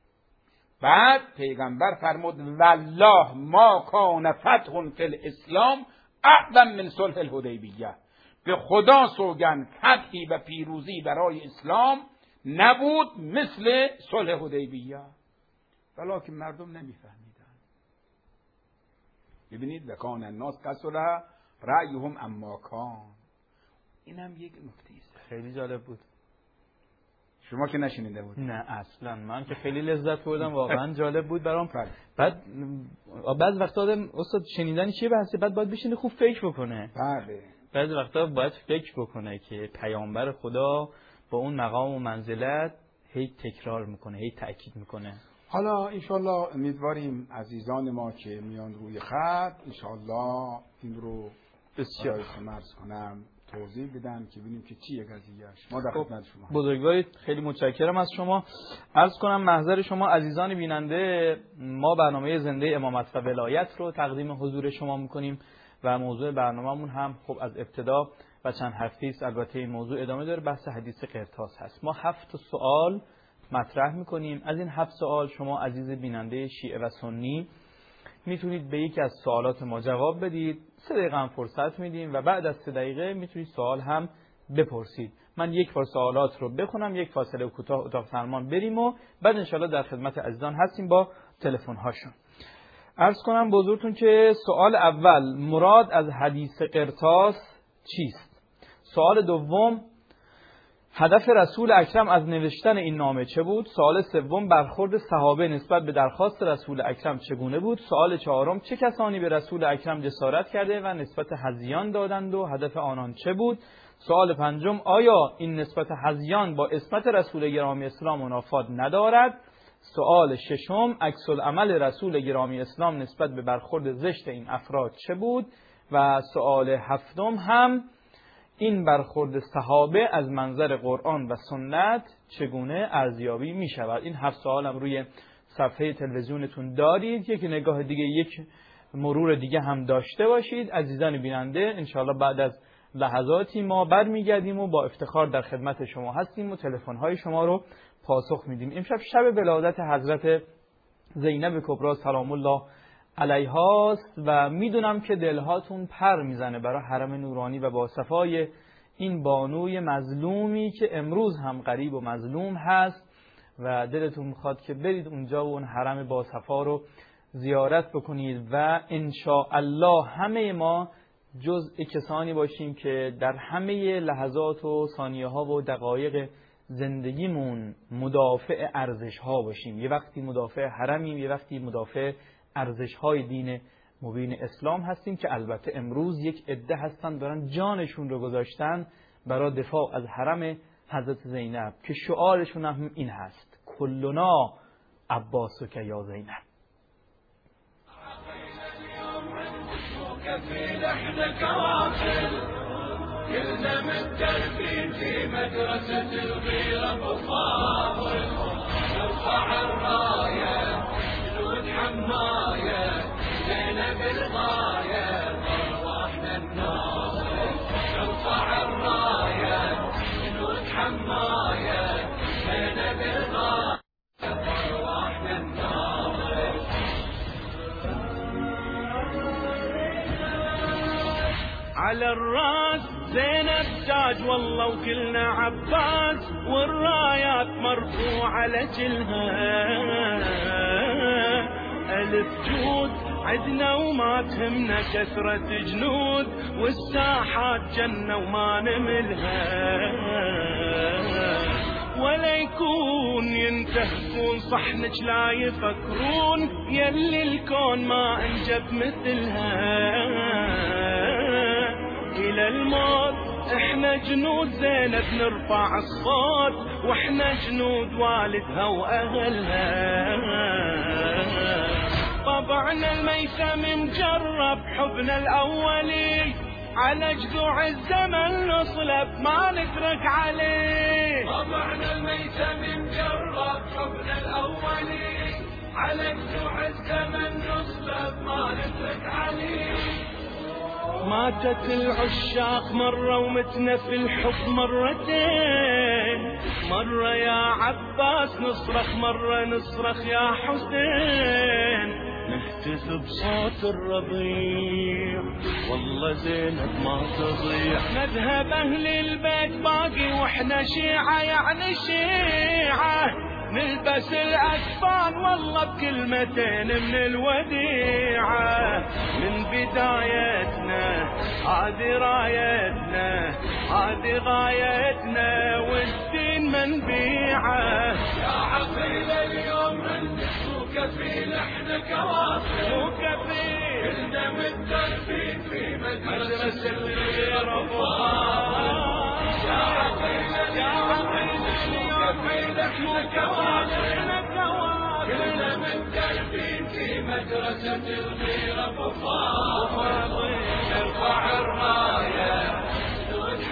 بعد پیغمبر فرمود والله ما کان فتح فی الاسلام اعظم من صلح الحدیبیه، به خدا سوگند فتحی و پیروزی برای اسلام نبود مثل صلح حدیبیه، ولکن مردم نمیفهمیدن. ببینید وکان الناس کثر رأیهم اما کان، اینم یک نکته است خیلی جالب بود. شما که نشنیده بود؟ نه اصلا، من که خیلی لذت بردم، واقعا جالب بود برام. بعد بعض وقتا آدم استاد شنیدن چیه بحثه، بعد باید بشینه خوب فکر بکنه. بله بعض وقتا باید فکر بکنه که پیامبر خدا با اون مقام و منزلت هی تکرار میکنه، هی تأکید میکنه. حالا انشالله امیدواریم عزیزان ما که میان روی خط انشالله این رو بسیار مرز کنم توضیح بدن که ببینیم که چیه قضیهش. ما در خدمت شما. بزرگوارید، خیلی متشکرم از شما. عرض کنم محضر شما عزیزان بیننده، ما برنامه زنده امامت و ولایت رو تقدیم حضور شما میکنیم و موضوع برنامه‌مون هم خب از ابتدا و چند هفته است البته این موضوع ادامه داره، بحث حدیث قرطاس هست. ما هفت سوال مطرح میکنیم. از این هفت سوال شما عزیز بیننده شیعه و سنی میتونید به یکی از سوالات ما جواب بدید. سه دقیقه هم فرصت میدیم و بعد از سه دقیقه میتونید سوال هم بپرسید. من یک بار سوالات رو بخونم، یک فاصله کوتاه اتاق فرمان بریم و بعد انشالله در خدمت عزیزان هستیم با تلفن هاشون. عرض کنم به حضورتون که سوال اول، مراد از حدیث قرطاس چیست؟ سوال دوم، هدف رسول اکرم از نوشتن این نامه چه بود؟ سوال سوم، برخورد صحابه نسبت به درخواست رسول اکرم چگونه بود؟ سوال چهارم، چه کسانی به رسول اکرم جسارت کرده و نسبت هذیان دادند و هدف آنان چه بود؟ سوال پنجم، آیا این نسبت هذیان با عصمت رسول گرامی اسلام منافات ندارد؟ سوال ششم، عکس العمل رسول گرامی اسلام نسبت به برخورد زشت این افراد چه بود؟ و سوال هفتم هم، این برخورد صحابه از منظر قرآن و سنت چگونه ارزیابی می شود؟ این هفت سوال هم روی صفحه تلویزیونتون دارید. یک نگاه دیگه، یک مرور دیگه هم داشته باشید. عزیزان بیننده، انشاءالله بعد از لحظاتی ما برمیگردیم و با افتخار در خدمت شما هستیم و تلفن‌های شما رو پاسخ میدیم. امشب شب ولادت حضرت زینب کبری سلام الله علیهاست و میدونم که دلهاتون پر میزنه برای حرم نورانی و با صفای این بانوی مظلومی که امروز هم غریب و مظلوم هست و دلتون میخواد که برید اونجا و اون حرم با صفا رو زیارت بکنید و انشاءالله همه ما جزء کسانی باشیم که در همه لحظات و ثانیه ها و دقایق زندگیمون مدافع ارزش ها باشیم. یه وقتی مدافع حرمیم، یه وقتی مدافع ارزش های دین مبین اسلام هستیم که البته امروز یک عده هستن دارن جانشون رو گذاشتن برای دفاع از حرم حضرت زینب که شعارشون هم این هست، کلنا عباسک یا زینب. كلنا متدربين في مدرسة الغيرة بفاضل، نرفع الراية جنود حماية زينب الغاية أرواحنا الناصر، نرفع الراية جنود حماية زينب الغاية أرواحنا الناصر. على الراس زينب تاج والله وكلنا عباس، والرايات مرفوعة لجلها ألف جود عدنا وما تهمنا كثرة جنود، والساحات جنة وما نملها، ولا يكون ينتهكون صحنك لا يفكرون يلي الكون ما انجب مثلها. إلى الموت احنا جنود زينب نرفع الصوت، واحنا جنود والدها واهلها. طبعنا الميثم مجرب حبنا الاولي، على جذوع الزمن نصلب ما نترك عليه. طبعنا الميثم مجرب حبنا الاولي، على جذوع الزمن نصلب ما نترك عليه. ماتت العشاق مرة ومتنا في الحب مرتين، مرة يا عباس نصرخ مرة نصرخ يا حسين، نهتف بصوت الرضيع والله زينب ما تضيع. نذهب أهل البيت باقي وإحنا شيعة يعني شيعة، نلبس الأكفان والله بكلمتين من الوديعة. من بدايتنا هذه رايتنا هذه غايتنا، والدين منبيعة. يا عقيل اليوم عندك مو كفيل احنا كوافر، مو كفيل كلنا متدربين في مدرسة الغيرة وفاضل. يا عقيل يا عقيل اليوم احنا كوافر، كلنا متدربين في مدرسة الغيرة بفاضل. نرفع الراية جنود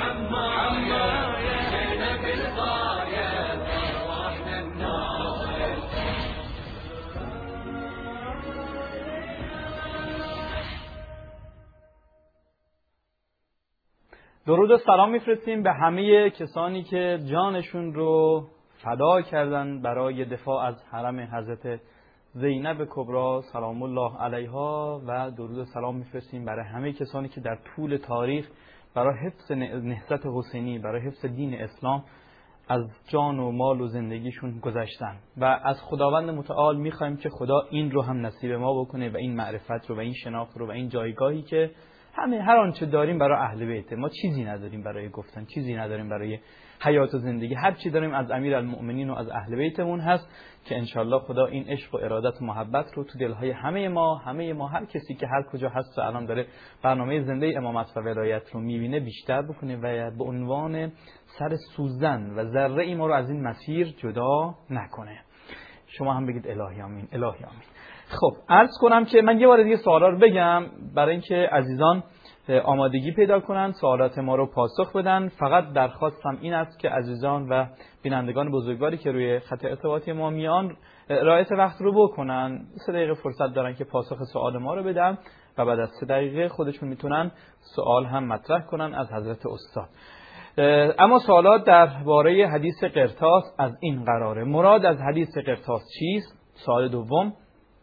درود و سلام میفرستیم به همه کسانی که جانشون رو فدا کردن برای دفاع از حرم حضرت زینب کبری سلام الله علیها و درود و سلام میفرستیم برای همه کسانی که در طول تاریخ برای حفظ نهضت حسینی، برای حفظ دین اسلام از جان و مال و زندگیشون گذشتن و از خداوند متعال میخوایم که خدا این رو هم نصیب ما بکنه و این معرفت رو و این شناخت رو و این جایگاهی که همه هر آنچه داریم برای اهل بیت، ما چیزی نداریم برای گفتن، چیزی نداریم برای حیات و زندگی، هر چی داریم از امیرالمؤمنین و از اهل بیتمون هست که انشالله خدا این عشق و ارادت و محبت رو تو دلهای همه ما همه ما هر کسی که هر کجا هست و الان داره برنامه زنده امامت و ولایت رو میبینه بیشتر بکنه و به عنوان سر سوزن و ذره ای ما رو از این مسیر جدا نکنه. شما هم بگید الهی آمین، الهی آمین. خب عرض کنم که من یه بار دیگه سوالا رو بگم برای اینکه عزیزان آمادگی پیدا کنن سوالات ما رو پاسخ بدن. فقط درخواستم این است که عزیزان و بینندگان بزرگواری که روی خط ارتباطی ما میان رعایت وقت رو بکنن. سه دقیقه فرصت دارن که پاسخ سوال ما رو بدن و بعد از سه دقیقه خودشون میتونن سوال هم مطرح کنن از حضرت استاد. اما سوالات درباره حدیث قرطاس از این قراره. مراد از حدیث قرطاس چیست؟ سوال دوم،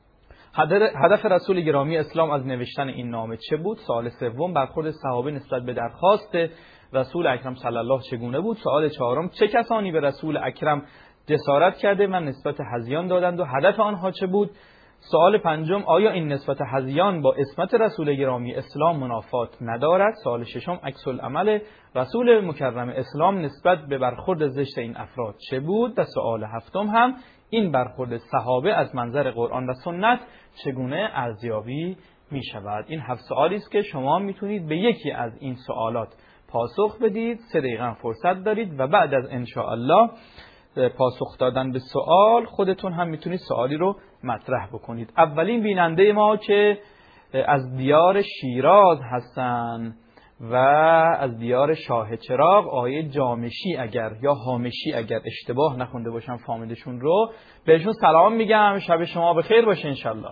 هدف رسول گرامی اسلام از نوشتن این نامه چه بود؟ سوال سوم، برخورد صحابه نسبت به درخواست رسول اکرم صلی الله چگونه بود؟ سوال چهارم، چه کسانی به رسول اکرم جسارت کرده و نسبت هذیان دادند و هدف آنها چه بود؟ سوال پنجم، آیا این نسبت هذیان با اسمت رسول گرامی اسلام منافات ندارد؟ سوال ششم، عکس العمل رسول مکرم اسلام نسبت به برخورد زشت این افراد چه بود؟ و سوال هفتم هم، این برخورد صحابه از منظر قرآن و سنت چگونه ارزیابی می شود؟ این هفت سوالی است که شما میتونید به یکی از این سوالات پاسخ بدید. سه دقیقه فرصت دارید و بعد از انشاءالله پاسخ دادن به سوال خودتون هم میتونید سوالی رو مطرح بکنید. اولین بیننده ما که از دیار شیراز هستن و از دیار شاه چراغ، آقای جامشی اگر یا هامشی اگر اشتباه نخونده باشم فامیلشون رو، بهشون سلام میگم. شب شما بخیر باشه انشالله.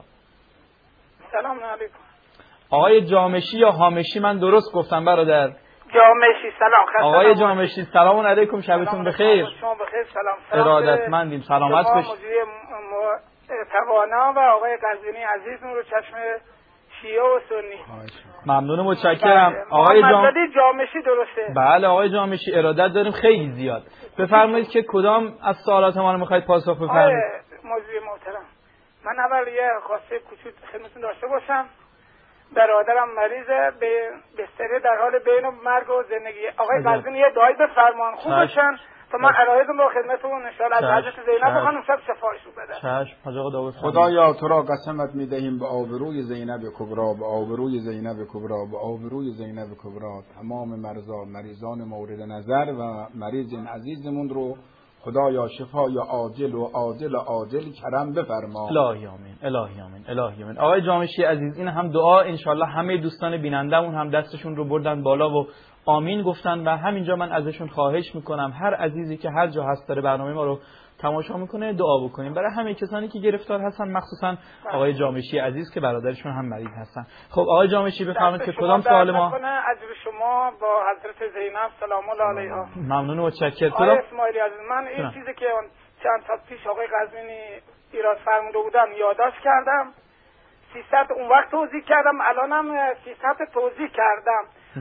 سلام علیکم. آقای جامشی یا هامشی من درست گفتم برادر؟ جامشی. سلام خدمت آقای جامشی سلام علیکم، شبتون بخیر. شما بخیر. سلام. سلام ارادتمندیم، سلامت باشید. شما توانا و آقای قزوینی عزیزمون رو چشم شیعه و سنی. ممنون و متشکرم. آقای جام... جامشی درسته؟ بله آقای جامشی، ارادت داریم خیلی زیاد. بفرمایید که کدام از سوالات ما رو میخواید پاسخ بفرمایید. موضوع محترم، من اول یه خواسته کوچولو خدمتتون داشته باشم. برادرم مریضه، به بستری در حال بین مرگ و زندگی. آقای قزوینی یه دعایی بفرمان خوب باشن تا من عرایضم رو خدمتتون ان شاء الله از حضرت زینب بخوام شب شفایشون بده. چشم. حاج آقا داوود، خدایا تو را قسمت میدهیم به آبروی زینب کبری، به آبروی زینب کبری، به آبروی زینب کبری تمام مرزا مریضان مورد نظر و مریض این عزیزمون رو خدایا شفای عاجل و عاجل عاجل کرم بفرما. الهی آمین، الهی آمین، الهی آمین. آقای جامشی عزیز، این هم دعا انشالله همه دوستان بینندمون هم دستشون رو بردن بالا و آمین گفتن و همینجا من ازشون خواهش میکنم هر عزیزی که هر جا هست داره برنامه ما رو تماشا میکنه دعا بکنیم برای همه کسانی که گرفتار هستن، مخصوصا آقای جامشی عزیز که برادرشون هم مریض هستن. خب آقای جامشی بفرمایید که کدام سوال ما؟ از شما با حضرت زینب سلام الله علیها. ممنون و متشکرم. آقای اسماعیلی عزیز، من این چیزی که چند سال پیش آقای قزوینی ایراد فرموده بودم یادداشت کردم. سیصد اون وقت توضیح کردم، الانم سیصد توضیح کردم.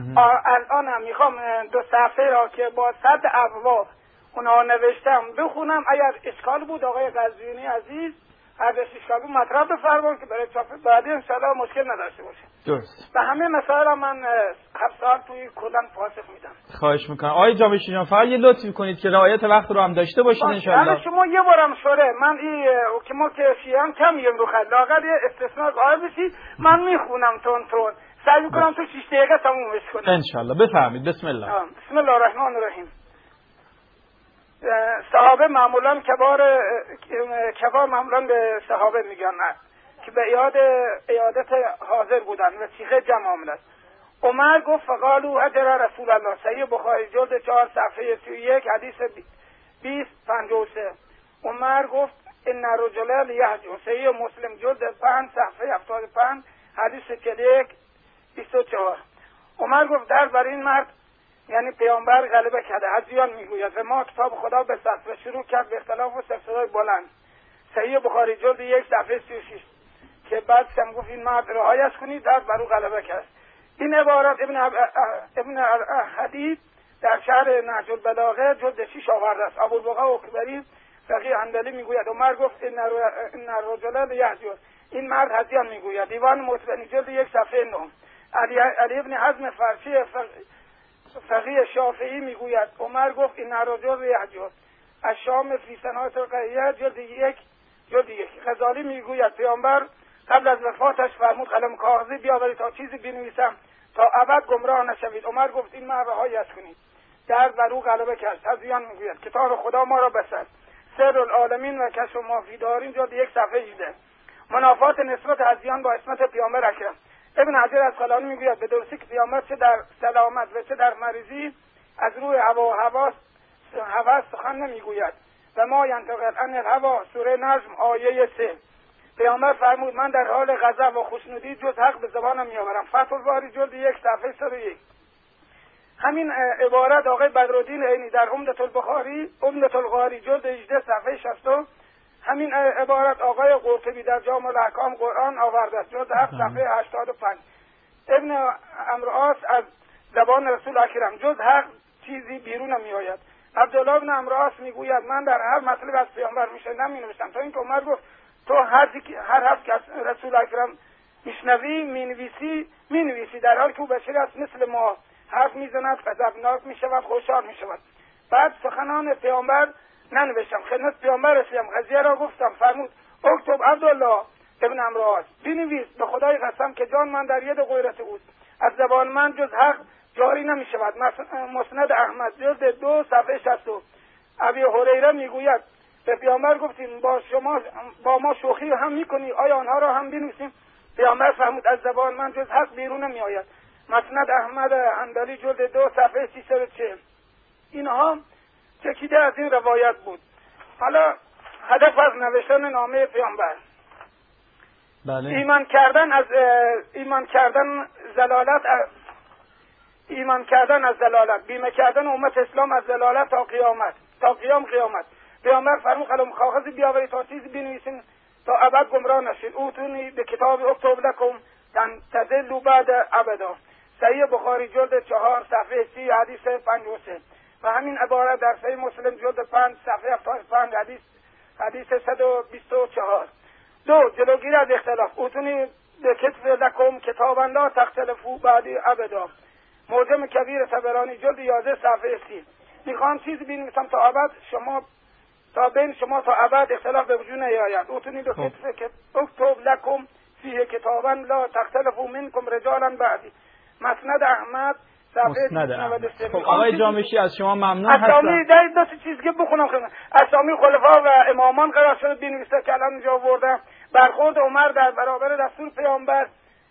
الانم میخوام دو صفحه را که با صد ابواب اونها نوشتم بخونم. اگر اشکال بود آقای قزوینی عزیز هر اشکال بود مطرح بفرمایید که برای چاپ بعدی ان شاء الله مشکل نداشته باشه. درست. به همه مسائل من هفت سال توی کلا پاسخ میدم. خواهش میکنم. آقای جامشی جان فقط یه لطفی کنید که رعایت وقت رو هم داشته باشید ان شاء الله. شما یه بارم شوره من این که ما که شیعان کم میگیم رو خط لااقل استثناء قائل بشید من میخونم تون تون سعی میکنم تو شش دقیقه تمومش کنم ان شاء الله. بفرمایید. بسم الله. بسم الله الرحمن الرحیم. صحابه معمولا کبار کبار معمولا به صحابه میگن که به ایاد ایادت حاضر بودن و صیغه جمع آمد. عمر گفت فقالو اجر رسول الله. صحیح بخاری جلد چهار صفحه سی و یک حدیث بیست پنجاه و سه. عمر گفت ان رجلا یهجو. صحیح مسلم جلد پنج صفحه هفتاد و پنج حدیث چهل و یک بیست و چهار. عمر گفت در بر این مرد یعنی پیامبر غلبه کرده. حزیان میگوید و ما کتاب خدا بست و شروع کرد به اختلاف و صدای بلند. صحیح بخاری جلد یک صفحه سی و شش که بعد هم گفت این مرد رعایت کنید در بر او غلبه کرد. این عبارت ابن ابن حدید در شرح نهج البلاغه جلد شش آورده است. ابوالبقاء اکبری فقیه حنبلی میگوید عمر گفت این این الرجل یهجر، این مرد هذیان میگوید. دیوان مطبنی جلد یک صفحه نه. علی علی ابن حزم فرشی فقیه شافعی میگوید عمر گفت این الرجل یهجر. الشام فی سنات القیه جلد یک جلد یک. غزالی میگوید پیامبر قبل از وفاتش فرمود قلم کاغذی بیاورید تا چیزی بنویسم تا ابد گمراه نشوید. عمر گفت این مرد رعایت کنید. درد بر او غلبه کرد. حزیان میگوید کتاب خدا ما را بسد. سر العالمین و کشف ما فی دارین جلد یک صفحه هجده. منافات نسبت حزیان با عصمت پیامبر اکرم. ابن حجر اسقلانی میگوید به درستی که پیامبر چه در سلامت و چه در مریضی از روی هوا و هوا هوا سخن نمیگوید. و ما ینطق عن الهوا سوره نجم آیه سه. پیامبر فرمود من در حال غضب و خوشنودی جز حق به زبانم میآورم. فتح الباری جلد یک صفحه صد و یک. همین عبارت آقای بدرالدین عینی در عمدة البخاری عمدة القاری جلد هجده صفحه شصت. همین عبارت آقای قرطبی در جامع الاحکام قرآن آورده است جلد هفت صفحه هشتاد و پنج. ابن عمرو عاص از زبان رسول اکرم جز حق چیزی بیرون می آید. عبدالله بن عمرو عاص میگوید من در هر مطلب از پیامبر میشنیدم می نوشتم تا اینکه عمر گفت تو هر هر حرف که از رسول اکرم میشنوی مینویسی مینویسی در حالی که او بشر است مثل ما حرف میزند غضبناک میشود خوشحال میشود. بعد سخنان پیامبر ننوشتم خدمت پیامبر رسیدم قضیه را گفتم فرمود اکتب عبدالله ابن عمرو عاص بنویس به خدای قسم که جان من در ید غیرت اوست از زبان من جز حق جاری نمیشود. مسند احمد جلد دو صفحه شصت. ابی هریره میگوید به پیامبر گفتیم با شما با ما شوخی هم میکنی آیا آنها را هم بنویسیم؟ پیامبر فرمود از زبان من جز حق بیرون نمیآید. مسند احمد حنبلی جلد دو صفحه سیصد و چهل. اینها چکیده از این روایت بود. حالا هدف از نوشتن نامه پیامبر بله. ایمان کردن از ایمان کردن زلالت ایمان کردن از زلالت بیمه کردن امت اسلام از زلالت تا قیامت تا قیام قیامت. پیامبر فرمود قلم کاغذی بیاورید تا چیزی بنویسین تا ابد گمراه نشید. اوتونی به کتاب اکتب لکم تضلوا بعد ابدا. صحیح بخاری جلد چهار صفحه سی حدیث پنج و سه. و همین عبارت در صحیح مسلم جلد پنج صفحه هفتاد و پنج حدیث حدیث صد و بیست و چهار. دو جلوگیری از اختلاف. اوتونی به کتب لکم کتابا لا تختلفوا بعد ابدا. معجم کبیر طبرانی جلد یازده صفحه سی. میخوام چیزی بنویسم تا ابد شما تا بین شما تا ابد اختلاف به وجود نیاید. اوتونی به کتب اکتب لکم فیه کتابا لا تختلفوا منکم رجالا بعدی. مسند احمد مسند احمد. خب آقای جامشی از شما ممنون هستم. اسامی در دو تا چیز که بخونم خدمت اسامی خلفا و امامان قرار شده بنویسه که الان اینجا آوردم. برخورد عمر در برابر دستور پیامبر.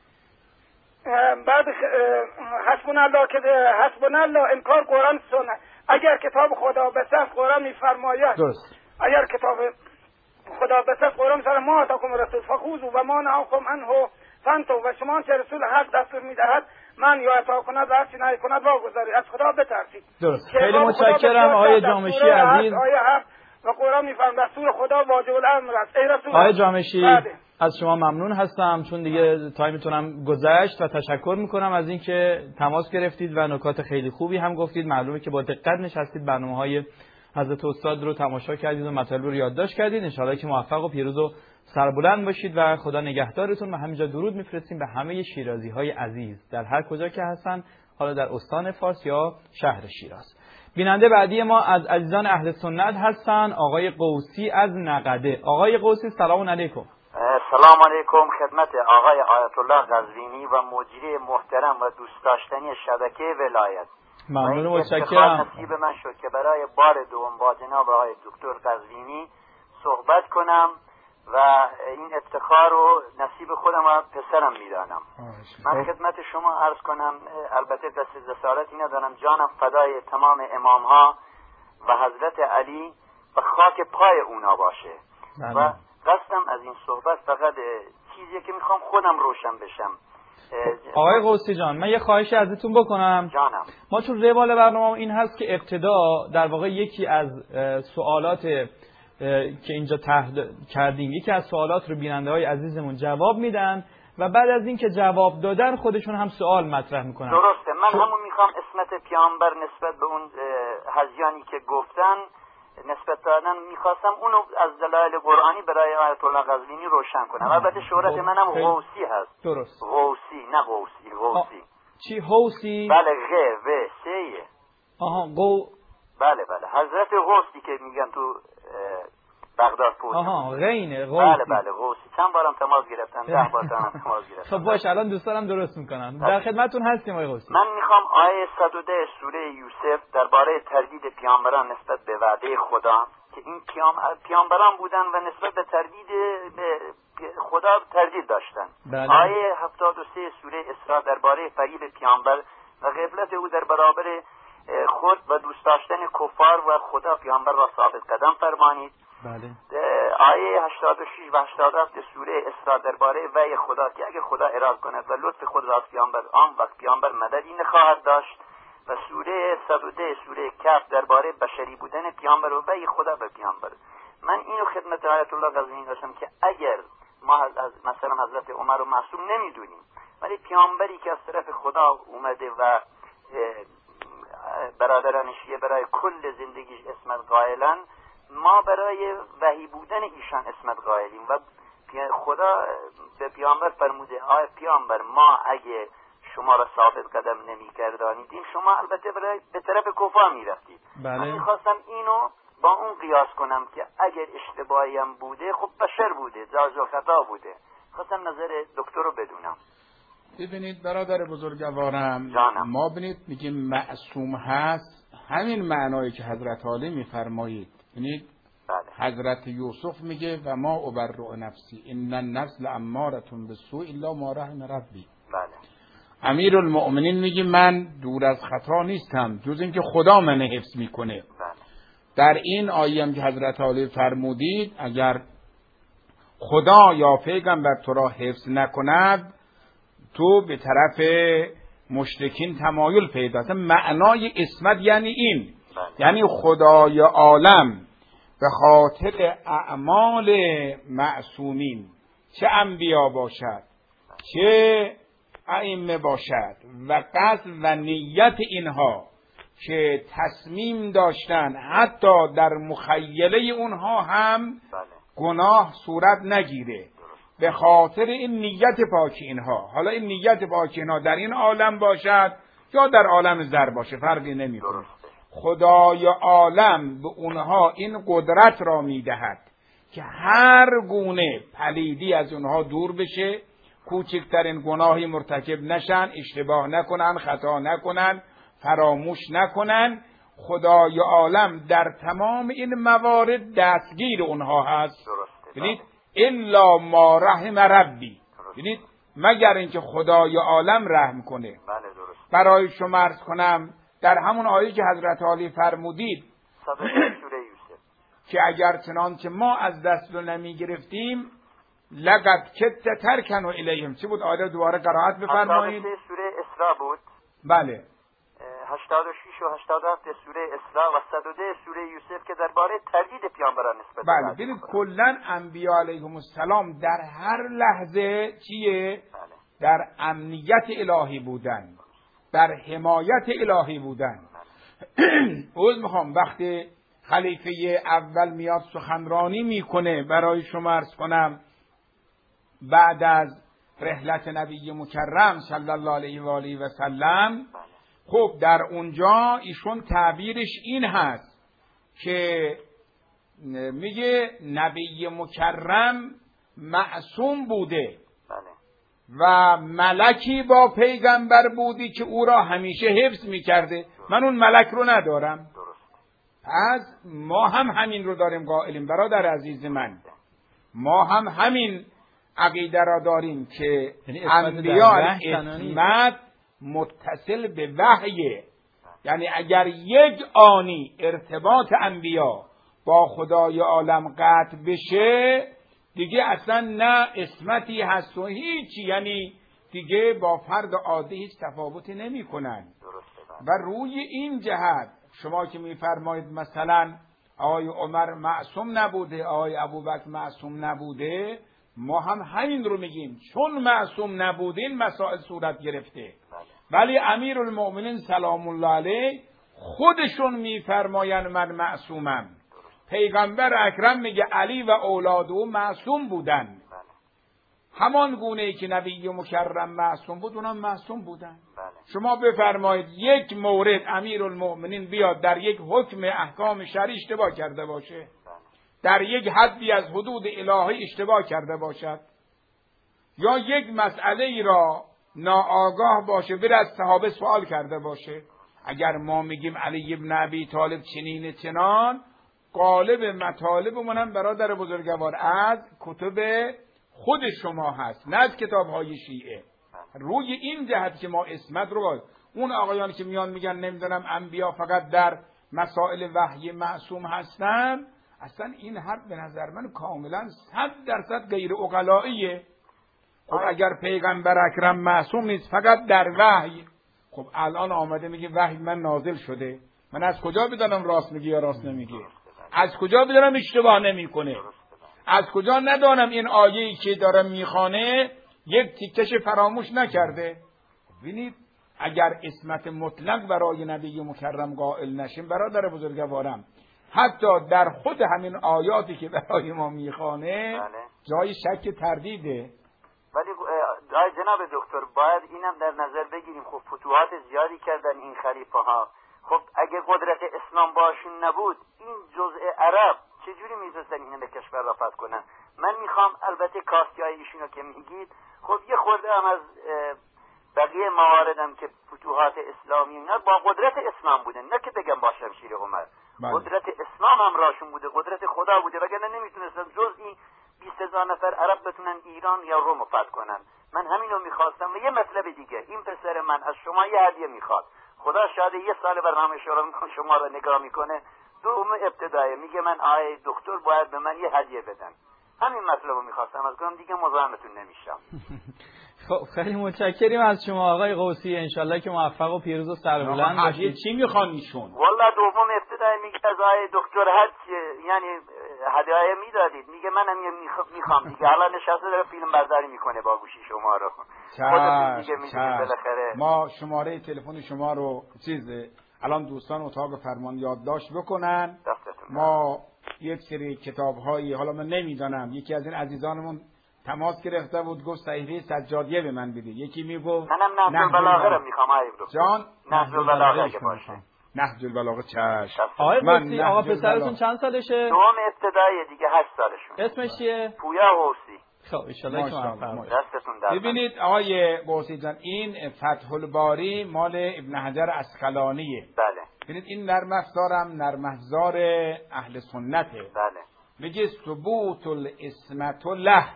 بعد حسبنا الله که حسبنا الله انکار قرآن سنت. اگر کتاب خدا به صف قرآن میفرماید درست اگر کتاب خدا به صف قرآن سر ما اتاکم رسول فخذوا و ما نهاکم عنه فانتهوا و شما چه رسول حق دستور میدهد من یا اطاع کند و هرچی نهی کند واگذارید. از خدا بترسید. درست. خیلی متشکرم آقای جامشی عزیز. آیه هفت و قرآن میفرماید دستور خدا واجب الامر است. ای رسول آقای جامشی بعده. از شما ممنون هستم چون دیگه تایمتونم گذشت و تشکر میکنم از اینکه تماس گرفتید و نکات خیلی خوبی هم گفتید. معلومه که با دقت نشستید برنامه‌های حضرت استاد رو تماشا کردید و مطالب رو یادداشت کردید. ان شاءالله که موفق و پیروز و سربلند باشید و خدا نگهدارتون. و همینجا درود میفرستیم به همه شیرازی‌های عزیز در هر کجا که هستن، حالا در استان فارس یا شهر شیراز. بیننده بعدی ما از عزیزان اهل سنت هستن آقای قوسی از نقده. آقای قوسی سلام علیکم. سلام علیکم خدمت آقای آیت الله قزوینی و مجری محترم و دوست داشتنی شبکه ولایت. ممنون و متشکرم. نصیب من شد که برای بار دوم با جناب آقای دکتر قزوینی صحبت کنم و این افتخار رو نصیب خودم و پسرم میدانم. من خدمت شما عرض کنم، البته دست جسارتی ندارم، جانم فدای تمام امام ها و حضرت علی و خاک پای اونا باشه. و قصدم از این صحبت فقط چیزی که میخوام خودم روشن بشم. آقای قوسی جان من یه خواهشی ازتون بکنم. جانم. ما چون روال برنامه این هست که ابتدا در واقع یکی از سوالات که اینجا طرح کردیم، یکی از سوالات رو بیننده‌های عزیزمون جواب میدن و بعد از اینکه جواب دادن خودشون هم سوال مطرح میکنن. درسته. من شو... همون میخوام اسمت پیامبر نسبت به اون هذیانی که گفتن نسبت دادن میخواستم اونو از دلایل قرآنی برای آیت الله قزوینی روشن کنم. البته شهرت منم غوثی هست. درست. غوثی نه غوثی، غوثی. چی غوثی؟ بله غ و سه. آها غو. بله بله حضرت غوثی که میگن تو بغداد پوست. آها غینه غوثی. بله بله غوثی. چند بارم تماس گرفتم، ده بار تماس گرفتم. خب باشه الان دوستانم درست میکنن. در خدمتتون هستیم آقای غوثی. من میخوام آیه صد و ده سوره یوسف درباره تردید پیامبران نسبت به وعده خدا که این پیام پیامبران بودن و نسبت به تردید به خدا تردید داشتن. بله. آیه هفتاد و سه سوره اسراء درباره فریب پیامبر و غفلت او در برابر خود و دوست داشتن کفار و خدا پیامبر را ثابت قدم فرمانید. بله. آیه هشتاد و شش و هشتاد و هفت سوره اسراء درباره وحی خدا که اگه خدا اراده کند و لطف خود را از پیامبر آن وقت پیامبر مددی نخواهد داشت و سوره صد و ده سوره کهف درباره بشری بودن پیامبر و وحی خدا به پیامبر. من اینو خدمت آیت الله قزوینی داشتم که اگر ما از مثلا حضرت عمر رو معصوم نمیدونیم ولی پیامبری که از طرف خدا اومده و برادرانشیه برای کل زندگیش اسمت قائلن، ما برای وحی بودن ایشان اسمت قائلیم و خدا به پیامبر فرموده آیا پیامبر ما اگه شما را ثابت قدم نمی کردانیدیم شما البته برای به طرف کفار می رفتید. بله. من میخواستم اینو با اون قیاس کنم که اگر اشتباهی هم بوده خب بشر بوده، جاز و خطا بوده. خواستم نظر دکتر رو بدونم. ببینید برادر بزرگوارم، جانم. ما ببینید میگیم معصوم هست، همین معنایی که حضرت علی میفرمایید. ببینید بله. حضرت یوسف میگه و ما ابرئ نفسی ان النفس لاماره بالسوء الا ما رحم ربی. بله. امیرالمؤمنین میگه من دور از خطا نیستم جز اینکه خدا من حفظ میکنه. بله. در این آیه هم که حضرت علی فرمودید اگر خدا یا پیغمبر تو را حفظ نکند تو به طرف مشرکین تمایل پیدا است. معنای اسمت یعنی این، بله. یعنی خدای عالم به خاطر اعمال معصومین چه انبیا باشد چه ائمه باشد و قصد و نیت اینها که تصمیم داشتن حتی در مخیله اونها هم بله. گناه صورت نگیره به خاطر این نیت پاک اینها. حالا این نیت پاک اینها در این عالم باشد یا در عالم زر باشه فرقی نمیکنه. خدای عالم به اونها این قدرت را میدهد که هر گونه پلیدی از اونها دور بشه، کوچکترین گناهی مرتکب نشن، اشتباه نکنن، خطا نکنن، فراموش نکنن. خدای عالم در تمام این موارد دستگیر اونها هست. ببینید الا ما رحم ربی، ببینید مگر اینکه خدای عالم رحم کنه. بله درست. برای شما عرض کنم در همون آیه که حضرت علی فرمودید سوره یوسف که اگر چنانچه ما از دست رو نمی گرفتیم لقد کدت ترکنوا الیهم، چی بود آیه دوباره قرائت بفرمایید. سوره اسراء بود. بله. هشتاد و شش و هشتاد و هفت سوره اسراء و صد و ده سوره یوسف که درباره تردید پیامبران نسبت. بله ببینید کلا انبیا علیهم السلام در هر لحظه چیه؟ بله. در امنیت الهی بودن، در حمایت الهی بودن. اوز میخوام وقتی خلیفه اول میاد سخنرانی میکنه برای شما عرض کنم بعد از رحلت نبی مکرم صلی الله علیه و آله و سلم، خب در اونجا ایشون تعبیرش این هست که میگه نبی مکرم معصوم بوده و ملکی با پیغمبر بودی که او را همیشه حفظ میکرده. من اون ملک رو ندارم، پس ما هم همین رو داریم قائلیم. برادر عزیز من، ما هم همین عقیده را داریم که انبیا اسمت متصل به وحیه، یعنی اگر یک آنی ارتباط انبیا با خدای عالم قطع بشه دیگه اصلا نه اسمتی هست و هیچی، یعنی دیگه با فرد عادی هیچ تفاوتی نمی کنن. و روی این جهت شما که میفرمایید مثلا آقای عمر معصوم نبوده، آقای ابوبکر معصوم نبوده، ما هم همین رو میگیم، چون معصوم نبوده این مسائل صورت گرفته. ولی امیرالمؤمنین سلام الله علیه خودشون میفرمایند من معصومم. پیغمبر اکرم میگه علی و اولاد او معصوم بودن. همان گونه ای که نبی مکرم معصوم بود اونم معصوم بودن. شما بفرمایید یک مورد امیرالمؤمنین بیاد در یک حکم احکام شرعی اشتباه کرده باشه، در یک حدی از حدود الهی اشتباه کرده باشد، یا یک مسئله ای را ناآگاه باشه بر از صحابه سوال کرده باشه. اگر ما میگیم علی ابن ابی طالب چنین چنان، غالب مطالبمون هم برادر بزرگوار از کتب خود شما هست، نه از کتاب‌های شیعه. روی این جهت که ما اسمت رو باید. اون آقایانی که میان میگن نمیدونم انبیا فقط در مسائل وحی معصوم هستن، اصلا این حرف به نظر من کاملا صد درصد غیر عقلاییه. خب اگر پیغمبر اکرم معصوم نیست فقط در وحی، خب الان آمده میگه وحی من نازل شده، من از کجا بدانم راست میگه یا راست نمیگه؟ از کجا بدانم اشتباه نمیکنه؟ از کجا ندانم این آیه‌ای که داره میخوانه یک تیکش فراموش نکرده؟ ببینید اگر اسمت مطلق برای نبی مکرم قائل نشیم برادر بزرگوارم، حتی در خود همین آیاتی که برای ما میخوانه جای شک تردیده. ولی جناب دکتر باید اینم در نظر بگیریم، خب فتوحات زیادی کردن این خلیفه ها، خب اگه قدرت اسلام باشون نبود این جزء عرب چجوری میتونستن اینو به کشور را فتح کنن؟ من میخوام البته کاستیای ایشونو که میگید، خب یه خورده هم از بقیه مواردم که فتوحات اسلامی نه با قدرت اسلام بوده، نه که بگم با شمشیر عمر، قدرت اسلام هم راشون بوده، قدرت خدا بوده، وگرنه نمیتونستن جزئی بیست هزار نفر عرب بتونن ایران یا روم فتح کنن. من همینو میخواستم. و یه مطلب دیگه، این پسر من از شما یه هدیه میخواد، خدا شاید یه سال برنامه شما رو نگاه میکنه، دوم ابتدایه میگه من آی دکتر باید به من یه هدیه بدن. همین مطلبو میخواستم از کنم، دیگه مزاحمتون نمیشم. خب خیلی متشکریم از شما آقای قوسی، انشالله که موفق و پیروز و سربلند باشید. چی میخوان ایشون؟ والله دوم ابتدای میگه از آقای دکتر هر یعنی هدیه میدادید، میگه منم میخوام دیگه. حالا نشسته داره فیلم برداری میکنه با گوشی شما رو. خودتون دیگه میدونید بالاخره. ما شماره تلفن شما رو چیز الان دوستان اتاق فرمان یادداشت بکنن. ما یک سری کتاب‌هایی، حالا من نمیدانم، یکی از این عزیزانمون تماس گرفته بود گفت صحیفه سجادیه به من بده، یکی میگفت منم نهج البلاغه رو میخوام آقای دکتر. جان نهج البلاغه که باشه. نهج البلاغه چشم. آقای قدسی آقا پسرتون چند سالشه؟ دوم ابتدایی دیگه هشت سالشون. اسمش چیه؟ پویا حوسی. خب ان شاء الله که موفق دستتون در. ببینید آقای قوسی جان، این فتح الباری مال ابن حجر اسقلانیه. بله. ببینید این نرم افزارم نرم افزار اهل سنته. بله. میگه ثبوت الاسمت له.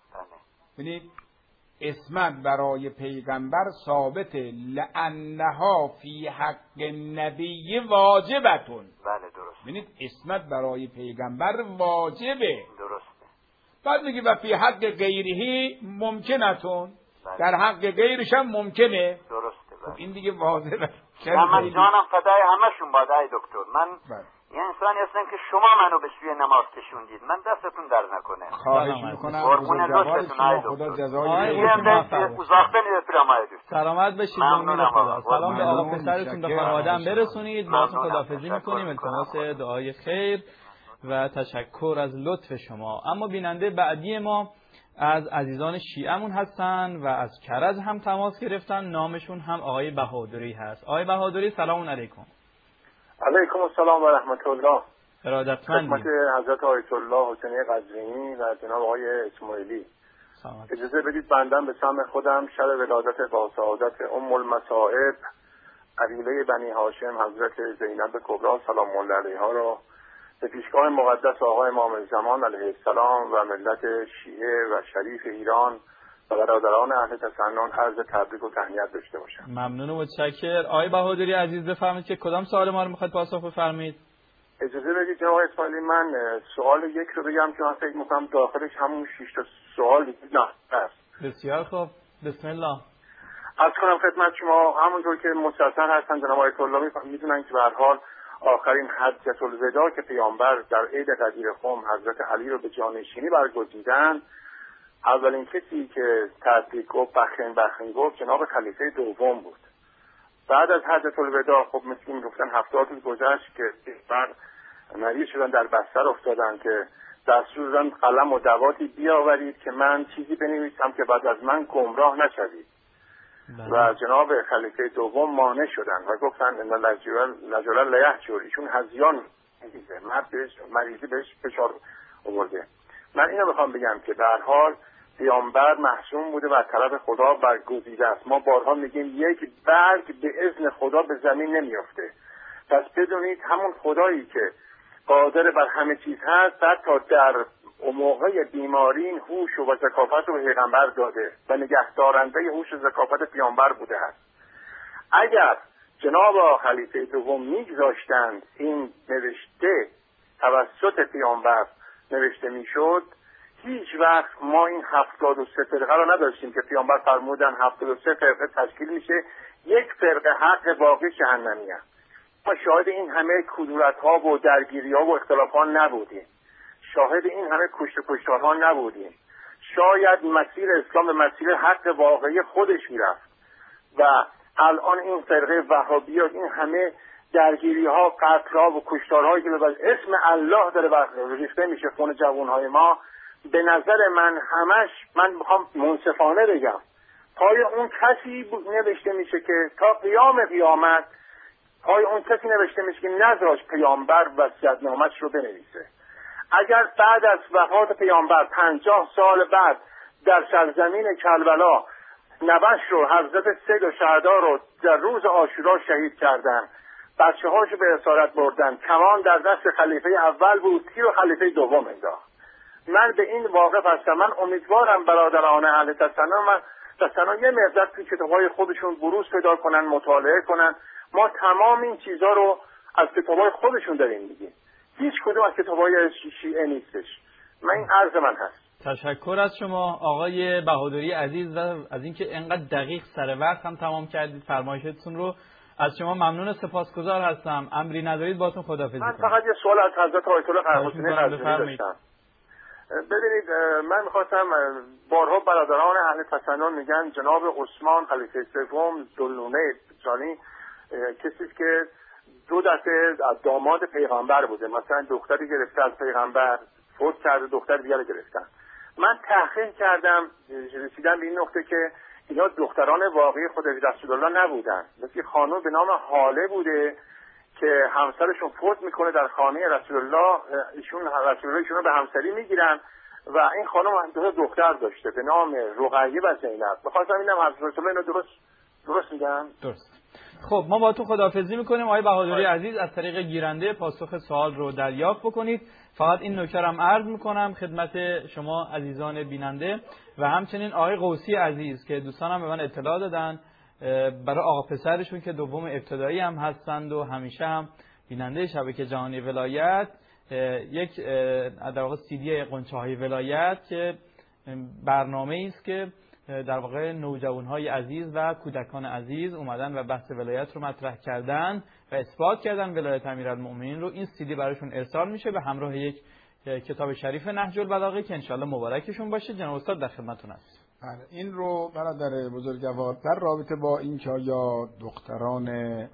ببینید اسمت برای پیغمبر ثابت، لانها فی حق النبی واجبتون. بله درست. ببینید اسمت برای پیغمبر واجبه. درسته. بعد میگه و فی حق غیره ممکنتون. بله. در حق غیرش هم ممکنه. درسته. بله. این دیگه واضحه. من جانم فدای همشون باد ای دکتر. من بله. یه انسانی هستم که شما منو به سوی نماز کشوندید، من دستتون در نکنه. خواهش میکنم. قربون لطفتون ای خدا دکتر. جزای سلامت بشید. ممنون خدا. سلام به آقا پسرتون، به خانواده هم برسونید. باهاتون خداحافظی میکنیم. التماس دعای خیر و تشکر از لطف شما. اما بیننده بعدی ما از عزیزان شیعه‌مون هستن و از کرج هم تماس گرفتن. نامشون هم آقای بهادری هست. آقای بهادری سلام علیکم. علیکم السلام و رحمت الله. ارادتمندیم. خدمت حضرت آیت الله حسینی قزوینی و جناب آقای اسماعیلی. سلامت. اجازه بدید بندم به سهم خودم شب ولادت با سعادت ام المصائب علیله بنی هاشم حضرت زینب کبری سلام الله علیها را به پیشگاه مقدس آقای امام زمان علیه السلام و ملت شیعه و شریف ایران و برادران اهل تسنن عرض تبریک و تهنیت داشته باشم. ممنون و متشکر. آقای بهادری عزیز بفرمایید که کدام سوال ما رو میخواید پاسخ بفرمایید؟ اجازه بدید جناب اسماعیلی من سوال یک رو بگم که من فکر میکنم داخلش همون شش تا سوال نه است. بسیار خوب. بسم الله. از کنم خدمت شما همونطور که مستثر هستن جناب آیت الله میدونن که به هر حال آخرین حجة الوداع که پیامبر در عید غدیر خم حضرت علی رو به جانشینی برگزیدن، اولین کسی که تبریک گفت بخین بخین گفت جناب خلیفه دوم بود. بعد از حجة الوداع خب مثل این گفتن هفتاد روز گذشت که بر مریض شدن، در بستر افتادن که دستور دادن قلم و دواتی بیاورید که من چیزی بنویسم که بعد از من گمراه نشوید. و جناب خلیفه دوم مانع شدن و گفتن ان لجلال لیحجر، ایشون هذیان میگه مرد بهش مریضی بهش فشار آورده. من اینو میخوام بگم که به هر حال پیامبر محسوم بوده و طلب خدا برگزیده است. ما بارها میگیم یک برگ به اذن خدا به زمین نمیافته. پس بدونید همون خدایی که قادر بر همه چیز هست حتی در موقع بیماری هوش و ذکاوت رو پیغمبر داده و نگهدارنده هوش و ذکاوت پیامبر بوده است. اگر جناب خلیفه دوم میگذاشتند این نوشته توسط پیامبر نوشته میشد، هیچ وقت ما این هفتاد و سه فرقه رو نداشتیم که پیامبر فرمودن هفتاد و سه فرقه تشکیل میشه، یک فرقه حق باقی جهنمی است. ما شاهد این همه کدورت ها و درگیری ها و اختلاف ها نبودیم، شاهد این همه کشت و کشتار ها نبودیم. شاید مسیر اسلام به مسیر حق واقعی خودش میرفت و الان این فرقه وهابیات این همه درگیری ها، قتل ها و کشتار هایی که به اسم الله داره ریخته میشه خون جوان های ما، به نظر من همش، من میخوام منصفانه بگم، پای اون کسی نوشته میشه که تا قیام قیامت پای اون کسی نوشته میشه که نذاشت پیامبر وصیت‌نامه‌اش رو بنویسه. اگر بعد از وفات پیامبر پنجاه سال بعد در سرزمین کربلا نوش رو حضرت سید و شهدا رو در روز عاشورا شهید کردن، بچه هاشو به اسارت بردن، کمان در دست خلیفه اول بود، تیر و خلیفه دوم انداخت. من به این واقف هستم. من امیدوارم برادران اهل تسنن تسنن یه مقدار توی کتاب‌های خودشون بروز پیدا کنن، مطالعه کنن. ما تمام این چیزا رو از کتاب‌های خودشون داریم میگیم، هیچ کدوم از کتاب‌های شیعه نیستش. من این عرض من هست. تشکر از شما آقای بهادری عزیز و از اینکه اینقدر دقیق سر وقت هم تمام کردید فرمایشتون رو. از شما ممنون، سپاسگزار هستم. امری ندارید باهاتون خداحافظی کنم. من فقط یه سوال از حضرت آیت الله قره‌حسینی داشتم. ببینید من میخواستم، بارها برادران اهل تسنن میگن جناب عثمان خلیفه سوم ذوالنورین جانی کسی که دو دسته داماد پیغمبر بوده، مثلا دختری گرفته از پیغمبر فوت کرده، دختر دیگر گرفتن. من تحقیق کردم رسیدم به این نقطه که اینا دختران واقعی خود رسول الله نبودن، مثل خانم به نام حاله بوده که همسرشون فوت میکنه در خانه رسول الله، ایشون رسول الله ایشون رو به همسری میگیرن و این خانم دو دختر داشته به نام رقیه و زینب. بخواستم اینم از رسول الله اینو درست درست میگن؟ درست. خب ما با تو خداحافظی میکنیم. آقای بهادری عزیز از طریق گیرنده پاسخ سوال رو دریافت بکنید. فقط این نکته رو عرض میکنم خدمت شما عزیزان بیننده و همچنین آقای قوسی عزیز که دوستانم به من اطلاع دادن برای آقا پسرشون که دوم ابتدایی هم هستند و همیشه هم بیننده شبکه جهانی ولایت، یک در واقع سی دی غنچه های ولایت که برنامه‌ای است که در واقع نوجوان‌های عزیز و کودکان عزیز اومدن و بحث ولایت رو مطرح کردن و اثبات کردن ولایت امیرالمؤمنین رو. این سی دی براشون ارسال میشه به همراه یک کتاب شریف نهج البلاغه که انشالله مبارکشون باشه. جناب استاد در خدمتتون هست. بله، این رو برادر بزرگوار در رابطه با این که یا دختران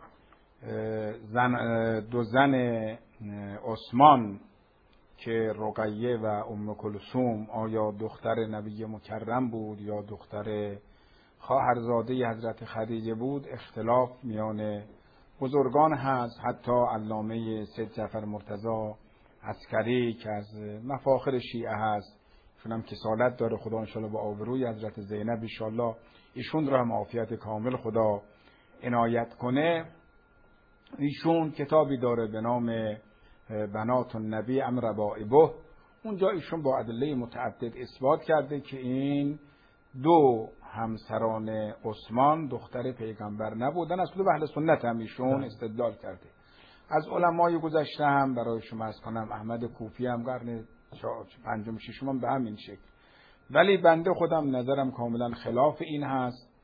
زن دو زن عثمان که رقیه و ام کلثوم آیا دختر نبی مکرم بود یا دختر خواهرزاده حضرت خدیجه بود، اختلاف میان بزرگان هست. حتی علامه سید جعفر مرتضی عسکری که از مفاخر شیعه هست، چون هم کسالت داره، خدا انشالله با آبروی حضرت زینب انشالله ایشون رو هم عافیت کامل خدا عنایت کنه، ایشون کتابی داره به نام بنات النبی ام ربائبه. اونجا ایشون با ادله متعدد اثبات کرده که این دو همسران عثمان دختر پیغمبر نبودن. اصلا به اهل سنت هم ایشون استدلال کرده. از علمای گذشته هم برای شما از کنم احمد کوفی هم قرن پنجم ششم هم به همین شکل. ولی بنده خودم نظرم کاملا خلاف این هست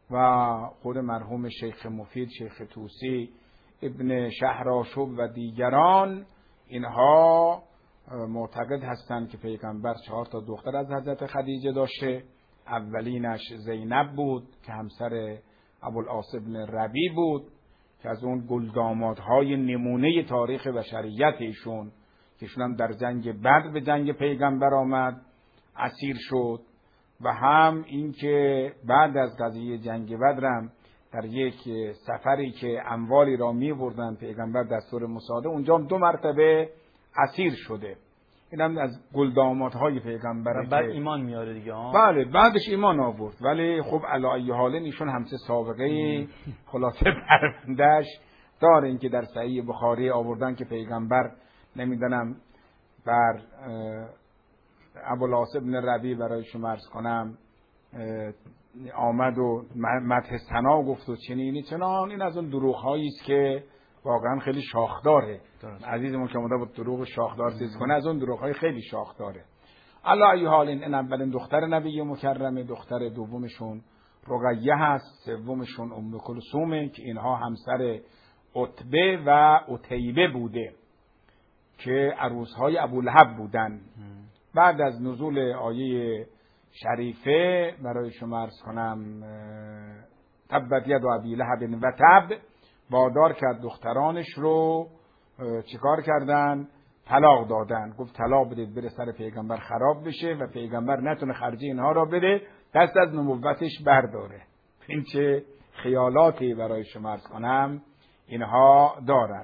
و خود مرحوم شیخ مفید، شیخ طوسی، ابن شهرآشوب و دیگران، اینها معتقد هستند که پیغمبر چهار تا دختر از حضرت خدیجه داشته. اولینش زینب بود که همسر ابوالعاص بن ربیع بود که از اون گلدامادهای نمونه تاریخ بشریت ایشون که ایشون هم در جنگ بدر به جنگ پیغمبر آمد، اسیر شد. و هم اینکه بعد از قضیه جنگ بدر هم در یک سفری که اموالی را می‌بردن پیغمبر دستور مساعده، اونجا هم دو مرتبه اسیر شده. این هم از گلدامادهای پیغمبر. بعد ایمان میاره دیگه. ها بله بعدش ایمان آورد، ولی خب علی ای حال ایشون همچه سابقه خلاصه پروندهش داره. این که در صحیح بخاری آوردن که پیغمبر نمیدونم بر ابوالعاص بن ربیع برای شما عرض کنم آمد و مدح ثنا گفت و چنینی چنان، این از اون دروغ‌هایی است که واقعا خیلی شاخداره. عزیزمون که اومده بود دروغ شاخدار چیز کنه، از اون دروغ‌های خیلی شاخداره. علی ای حال این اولین دختر نبی مکرمه، دختر دومشون رقیه هست، سومشون ام کلثومه که اینها همسر عتبه و عتیبه بوده که عروس‌های ابولهب بودن. بعد از نزول آیه شریفه برای شما عرض کنم تبت ید ابی لهب و تب، وادار کرد دخترانش رو چیکار کردن؟ طلاق دادن. گفت طلاق بدید بره سر پیغمبر خراب بشه و پیغمبر نتونه خرجی اینها را بده، دست از نبوتش برداره. این چه خیالاتی برای شما عرض کنم اینها دارن.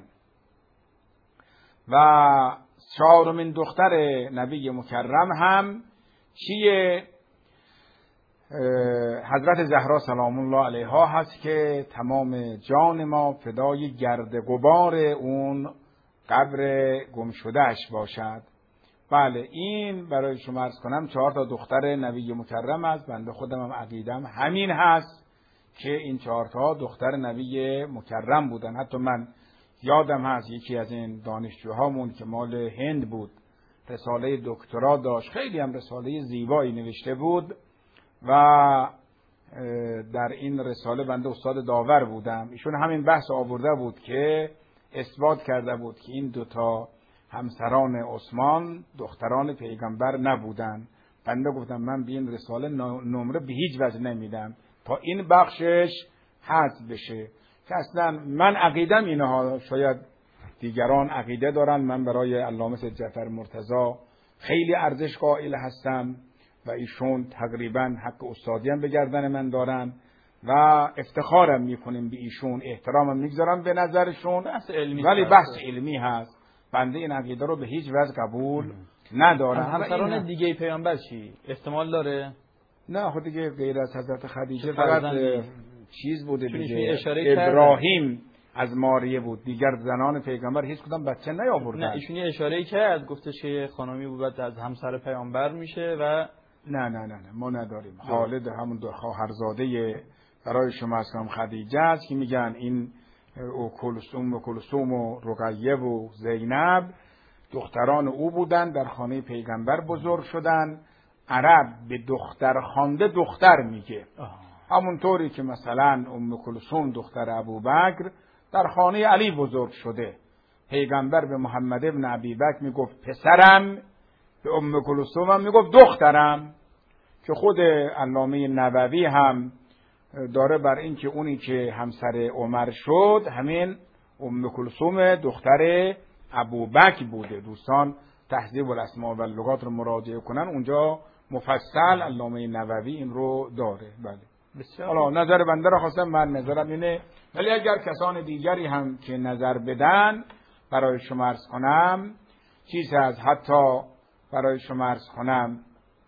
و چهارمین دختر نبی مکرم هم چیه؟ حضرت زهرا سلام الله علیها هست که تمام جان ما فدای گرد غبار اون قبر گم شدهش باشد. بله این برای شما عرض کنم چهار تا دختر نبی مکرم است. بنده خودم هم عقیدم همین هست که این چهار تا دختر نبی مکرم بودن. حتی من یادم هست یکی از این دانشجوهامون که مال هند بود، رساله دکترا داشت، خیلی هم رساله زیبایی نوشته بود و در این رساله بنده استاد داور بودم. ایشون همین بحث آورده بود که اثبات کرده بود که این دوتا همسران عثمان دختران پیغمبر نبودن. بنده گفتم من به این رساله نمره به هیچ وجه نمیدم تا این بخشش حذف بشه، که اصلا من عقیدم اینها، شاید دیگران عقیده دارن. من برای علامه سید جعفر مرتضی خیلی ارزش قائل هستم و ایشون تقریبا حق استادی هم به گردن من دارن و افتخارم میکنیم به ایشون، احترامم میگذارم به نظرشون، بحث علمی ولی بحث علمی هست. بنده این عقیده رو به هیچ وجه قبول ندارم. همسران دیگه پیامبر چی احتمال داره؟ نه خود دیگه غیر از حضرت خدیجه فقط چیز بوده دیگه، ابراهیم از ماریه بود، دیگر زنان پیغمبر هیچ کدام بچه نیاوردن. نه ایشون یه اشاره کرد، گفتش که خانمی بود از همسر پیامبر میشه و نه نه نه نه ما نداریم. خالد همون دو خواهرزاده برای شما هستم خدیجه است که میگن این او کلثوم و کلثوم و رقیه و زینب دختران او بودن، در خانه پیغمبر بزرگ شدن. عرب به دختر خوانده دختر میگه، همونطوری که مثلا ام کلثوم دختر ابوبکر در خانه علی بزرگ شده. پیغمبر به محمد ابن ابی بکر میگفت پسرم، به ام کلثوم هم میگفت دخترم، که خود علامه نووی هم داره بر این که اونی که همسر عمر شد همین ام کلثوم دختر ابوبکر بوده. دوستان تهذیب الاسماء و اللغات رو مراجعه کنن، اونجا مفصل علامه نووی این رو داره. بله حالا نظر بنده را خواستم، من نظرم اینه، ولی اگر کسان دیگری هم که نظر بدن برای شما عرض کنم چیز از حتی برای شما عرض کنم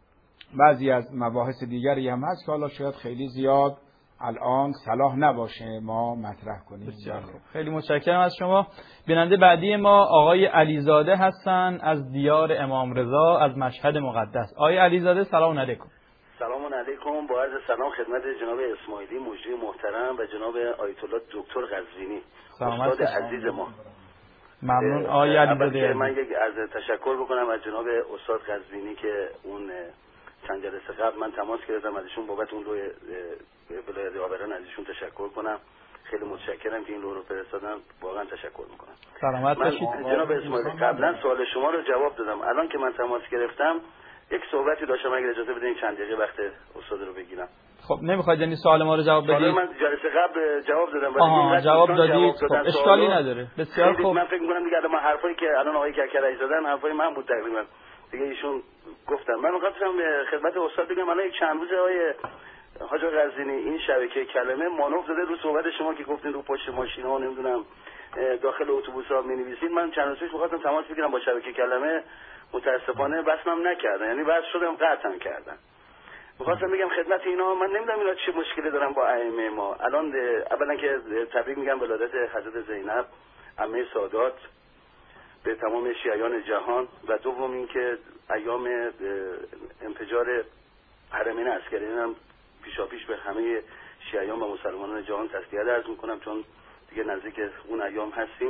بعضی از مباحث دیگری هم هست که حالا شاید خیلی زیاد الان صلاح نباشه ما مطرح کنیم. خیلی متشکرم از شما. بیننده بعدی ما آقای علیزاده هستن از دیار امام رضا از مشهد مقدس. آقای علیزاده سلام علیکم. سلام علیکم، با عرض سلام خدمت جناب اسماعیلی مجری محترم و جناب آیت الله دکتر قزوینی استاد عزیز ما. ممنون آقای علیزاده. من یک عرض تشکر بکنم از جناب استاد قزوینی که اون چند جلسه قبل من تماس گرفتم ازشون بابت اون روی ولایت آبران از ایشون تشکر کنم. خیلی متشکرم که این رو رو فرستادن، واقعا تشکر میکنم. سلامت باشید جناب اسماعیلی. قبلا سوال شما رو جواب دادم، الان که من تماس گرفتم یک صحبتی داشتم، اگر اجازه بدین چند دقیقه وقت استاد رو بگیرم. خب نمیخواید یعنی سوال ما رو جواب بدید؟ من جلسه قبل جواب دادم ولی آها جواب دادید. خب اشکالی نداره. بسیار خوب. من فکر می‌کنم دیگه ما حرفایی که الان آقای کرکرایی زدن حرفای من بود تقریبا. دیگه ایشون گفتن. من می‌خواستم خدمت استاد بگم الان یک چند روز آقای حاج قزوینی این شبکه کلمه مانور داده رو صحبت شما که گفتین رو پشت ماشین‌ها نمیدونم داخل اتوبوس‌ها می‌نویسین. من چند روز پیش می‌خواستم تماس بگیرم با شبکه کلمه، متأسفانه وصلم نکردن، یعنی وصل شدم قطعا کردن. می‌خواستم بگم خدمت اینا، من نمیدونم اینا چه مشکلی دارن با ائمه ما. الان اولا که تبریک میگم ولادت حضرت زینب عمه سادات به تمام شیعیان جهان، و دوم اینکه ایام انفجار حرمین عسکرین هم پیشاپیش به همه شیعیان و مسلمانان جهان تسلیت عرض میکنم، چون دیگه نزدیک اون ایام هستیم.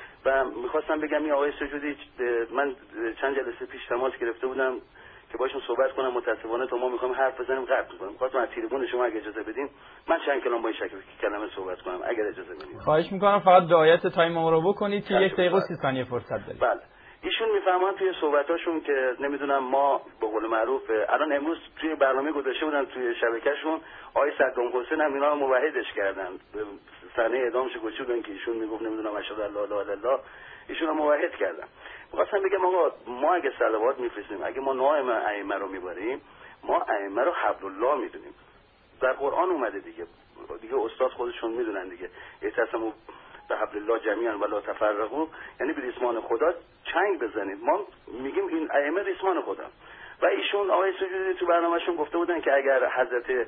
و میخواستم بگم این آقای سجودی، من چند جلسه پیش تماس گرفته بودم که باشون صحبت کنم، متاسفانه تو ما میخوام حرف بزنیم قطع میکنم. میخواستم از تلفن شما اگه اجازه بدین من چند کلام با این شکل کلمه صحبت کنم اگر اجازه بدین. خواهش میکنم فقط رعایت تایم ما رو بکنید که یک دقیقه و سی ثانیه فرصت دارید. بله. ایشون میفهمن توی صحبتاشون که نمیدونم ما به قول معروف الان امروز توی برنامه گذاشته بودن توی شبکهشون آقای صدام حسین هم اینا موحدش کردن، صحنه اعدامش گوشی بودن که ایشون میگفت نمیدونم اشهد ان لا اله الا الله، ایشون هم موحد کردن. می‌خواستم بگم آقا ما اگه صلوات میفرستیم، اگه ما نام ائمه رو میبریم، ما ائمه رو حبل الله میدونیم. در قرآن اومده دیگه، دیگه استاد خودشون میدونن دیگه، اعتصموا به حبل الله جمیعا ولا تفرقوا، یعنی به ریسمان خدا چنگ بزنید. ما میگیم این ائمه ریسمان خدا. و ایشون آقای سجودی تو برنامه‌شون گفته بودن که اگر حضرت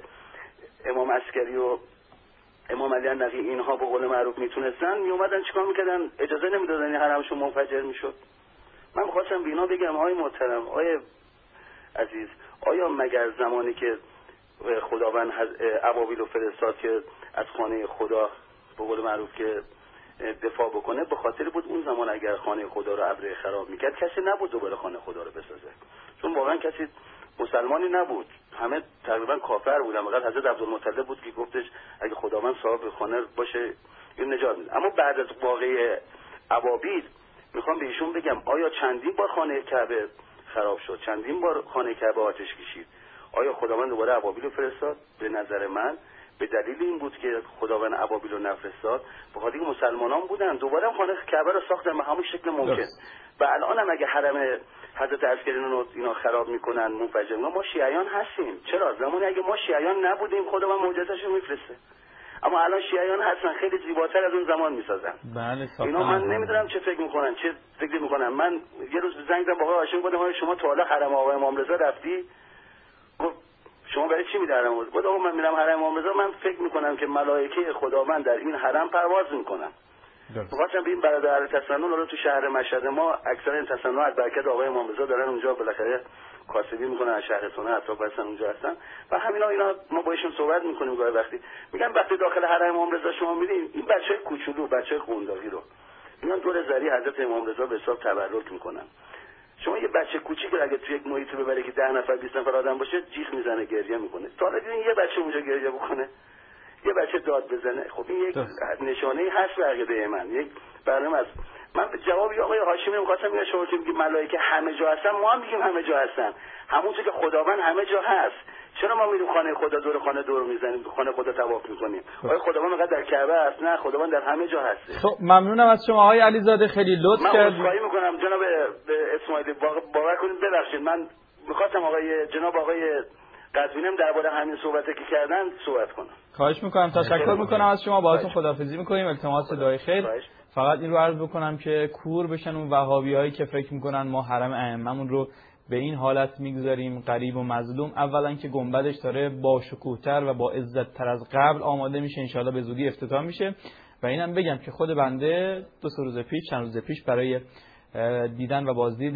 امام عسکری و امام علی نقی اینها به قول معروف میتونستن، میومدن چیکار میکردن؟ اجازه نمیدادن این حرمشون منفجر میشد. من خواستم به اینا بگم آقای محترم، آقای عزیز، آیا مگر زمانی که خداوند ابابیل و فرستاد که از خانه خدا به قول معروف که دفاع بکنه، به خاطر بود اون زمان اگر خانه خدا رو ابر خراب میکرد کسی نبود دوباره خانه خدا رو بسازه، چون واقعا کسی مسلمانی نبود، همه تقریبا کافر بودن. فقط حضرت عبدالمطلب بود که گفتش اگه خداوند صاحب خانه باشه این نجات میده. اما بعد از واقعه ابابیل میخوام به ایشون بگم آیا چندین بار خانه کعبه خراب شد، چندین بار خانه کعبه آتش کشید، آیا خداوند دوباره ابابیل رو فرستاد؟ به نظر من به دلیل این بود که خداوند ابابیل رو نفرستاد، به خاطر اینکه مسلمانان بودن دوباره خانه کعبه رو ساختن به همون شکل ممکن. و الان هم اگه حرم حضرت عسکریان رو اینا خراب میکنن منفجر میکنن، ما شیعیان هستیم. چرا؟ زمانی اگه ما شیعیان نبودیم خداوند معجزه‌اش رو میفرسته. اما الان شیعیان هستن خیلی زیباتر از اون زمان میسازن. بله اینا من نمیدونم چه فکر میکنن، چه فکر میکنن. من یه روز زنگ زدم با آقای هاشمی گفتم شما تا حالا حرم آقای امام رضا رفتی؟ گفت شما برای چی میری حرم؟ گفت آقا من میرم حرم امام رضا، من فکر میکنم که ملائکه خداوند در این حرم پرواز میکنن. می‌خواستم ببین برادر اهل تسنن رو تو شهر مشهد ما اکثر این تسنن از برکت آقای امام رضا دارن اونجا بالاخره کاسبی میکنن، از شهر سونه اطراف هستن اونجا هستن و همینا اینا ما با ایشون صحبت میکنیم گاهی وقتی میگن وقتی داخل حرم امام رضا شما میرین این بچهای کوچولو، بچهای قونداغی رو میان دور زری حضرت امام رضا به حساب تبرک میکنن. شما یه بچه کوچیک اگه تو یک محیط ببره که ده نفر بیست نفر آدم باشه جیغ میزنه، گریه میکنه. تا حالا دیدین یه بچه اونجا گریه بکنه؟ یه بچه داد بزنه؟ خب این یک نشانه هست به عقیده من، یک برنامه است. من جوابی آقای هاشمی می‌خواستم بگم شما که میگید ملائکه همه جا هستن، ما هم میگیم همه جا هستن، همونطور که خداوند همه جا هست. چرا ما میریم خانه خدا دور خانه دور میزنیم، خانه خدا طواف میکنیم؟ آیا خداوند فقط در کعبه است؟ نه، خداوند در همه جا هست. خب ممنونم از شما آقای علیزاده، خیلی لطف کردید. من عذرخواهی میکنم جناب اسماعیلی، باور کنید ببخشید، من می‌خواستم آقای جناب آقای قزوینی درباره همین صحبتی که کردن صحبت کنم. خواهش میکنم، تشکر میکنم از شما، باهاتون خداحافظی میکنیم، التماس دعای خیر. فقط این رو عرض بکنم که کور بشن اون وهابیایی که فکر میکنن ما حرم ائمه‌مون رو به این حالت میگذاریم غریب و مظلوم. اولا که گنبدش داره با شکوه‌تر و با عزت‌تر از قبل آماده میشه، انشالله به زودی افتتاح میشه. و اینم بگم که خود بنده دو سه روز پیش چند روز پیش برای دیدن و بازدید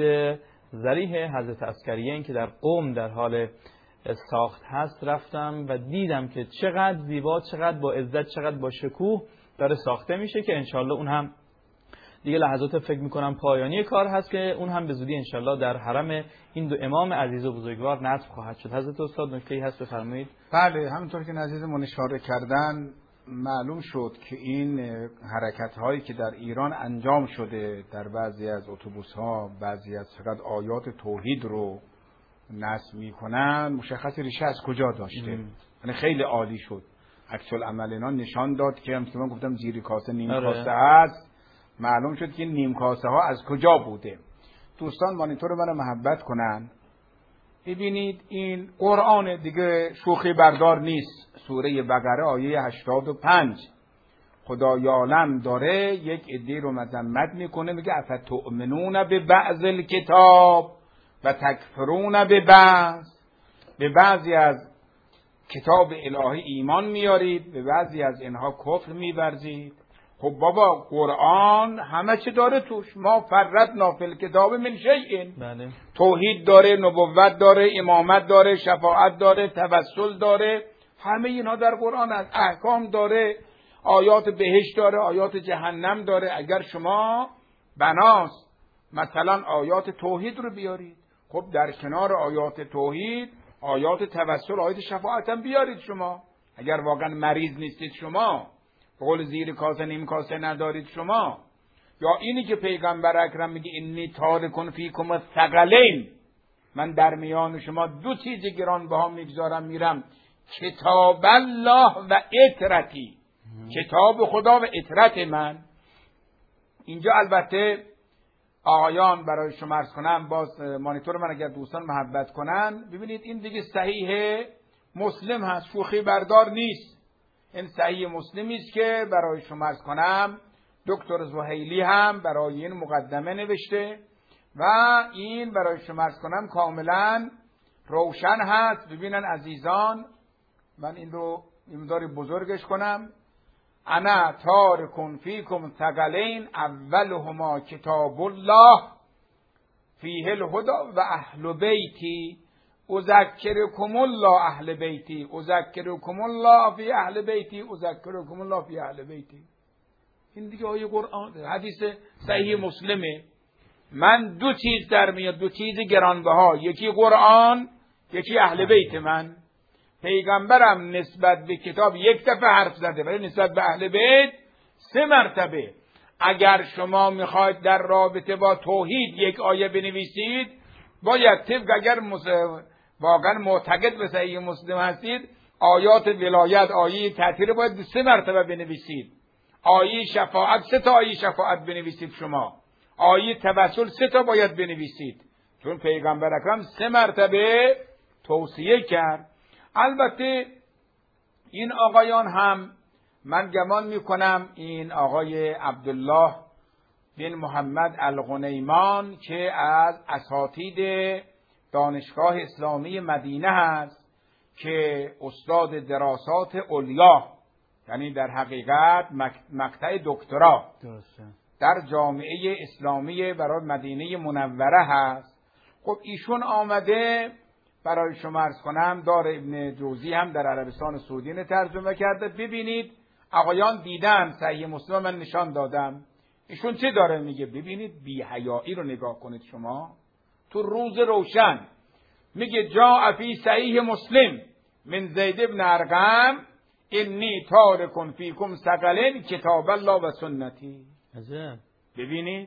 ضریح حضرت عسکریین که در قم در حال ساخت هست رفتم و دیدم که چقدر زیبا، چقدر با عزت، چقدر با شکوه داره ساخته میشه که انشالله اون هم دیگه لحظات فکر میکنم پایانی کار هست که اون هم به زودی انشالله در حرم این دو امام عزیز و بزرگوار نصب خواهد شد. حضرت استاد نکته‌ای هست بفرمایید. بله، همونطور که عزیزمون اشاره کردن معلوم شد که این حرکت هایی که در ایران انجام شده در بعضی از اتوبوس ها بعضی از فقط آیات توحید رو نصب میکنن مشخص ریشه از کجا داشته. یعنی خیلی عالی شد. عکس العمل اینا نشان داد که مثلا گفتم زیر کاسه نیم آره. کاسه است. معلوم شد که نیم کاسه ها از کجا بوده. دوستان مانیتور رو محبت کنن. ببینید این قرآن دیگه شوخی بردار نیست. سوره بقره آیه هشتاد و پنج خدا یعلم داره یک عده رو مذمت میکنه، میگه افتؤمنون به بعض الکتاب و تکفرون به بعض. به بعضی از کتاب الهی ایمان میارید، به بعضی از اینها کفر میورزید. خب بابا قرآن همه چی داره توش. ما فرطنا فی الکتاب من شیء. بله. توحید داره، نبوت داره، امامت داره، شفاعت داره، توسل داره، همه اینها در قرآن هست. احکام داره، آیات بهشت داره، آیات جهنم داره. اگر شما بناست مثلا آیات توحید رو بیارید، خب در کنار آیات توحید آیات توسل، آیات شفاعت هم بیارید. شما اگر واقعا مریض نیستید، شما به قول زیر کاسه نیم کاسه ندارید شما. یا اینی که پیغمبر اکرم میگه انی تارکن فیکم الثقلین، من در میان شما دو چیز گرانبها میگذارم میرم، کتاب الله و اطرتی، کتاب خدا و اطرت من. اینجا البته آقایان برای شما عرض کنم، باز مانیتور من اگر دوستان محبت کنن، ببینید این دیگه صحیح مسلم هست، شوخی بردار نیست. این صحیح مسلمی است که برای شما عرض کنم دکتر زهیلی هم برای این مقدمه نوشته و این برای شما عرض کنم کاملا روشن هست. ببینن عزیزان، من این رو مقداری بزرگش کنم. انا تارکن فیکم ثقلین اولهما کتاب الله فیه الهدی و اهل بیتی اذکرکم الله اهل بیتی اذکرکم الله فی اهل بیتی اذکرکم الله فی اهل بیتی. این دیگه آیه قرآن، حدیث صحیح مسلمه. من دو چیز در میاد، دو چیز گرانبها، یکی قرآن، یکی اهل بیت من. پیغمبرم نسبت به کتاب یک دفعه حرف زده، ولی نسبت به اهل بیت سه مرتبه. اگر شما میخواید در رابطه با توحید یک آیه بنویسید، باید طبق اگر واقعا معتقد به صحیح مسلم هستید، آیات ولایت، آیه تطهیر باید سه مرتبه بنویسید. آیه شفاعت سه تا آیه شفاعت بنویسید شما. آیه توسل سه تا باید بنویسید، چون پیغمبر اکرم سه مرتبه توصیه کرد. البته این آقایان هم من گمان میکنم این آقای عبدالله بن محمد الغنیمان که از اساتید دانشگاه اسلامی مدینه هست، که استاد دراسات علیا، یعنی در حقیقت مقطع دکترا در جامعه اسلامی برای مدینه منوره هست. خب ایشون آمده برای شما عرض کنم، دار ابن جوزی هم در عربستان سعودی ترجمه کرده. ببینید آقایان دیدن صحیح مسلم من نشان دادم، ایشون چه داره میگه. ببینید بی حیایی رو نگاه کنید شما. تو روز روشن میگه جاء فی صحیح مسلم من زید ابن ارقم انی تارکن فیکم ثقلین کتاب الله و سنتی. ببینید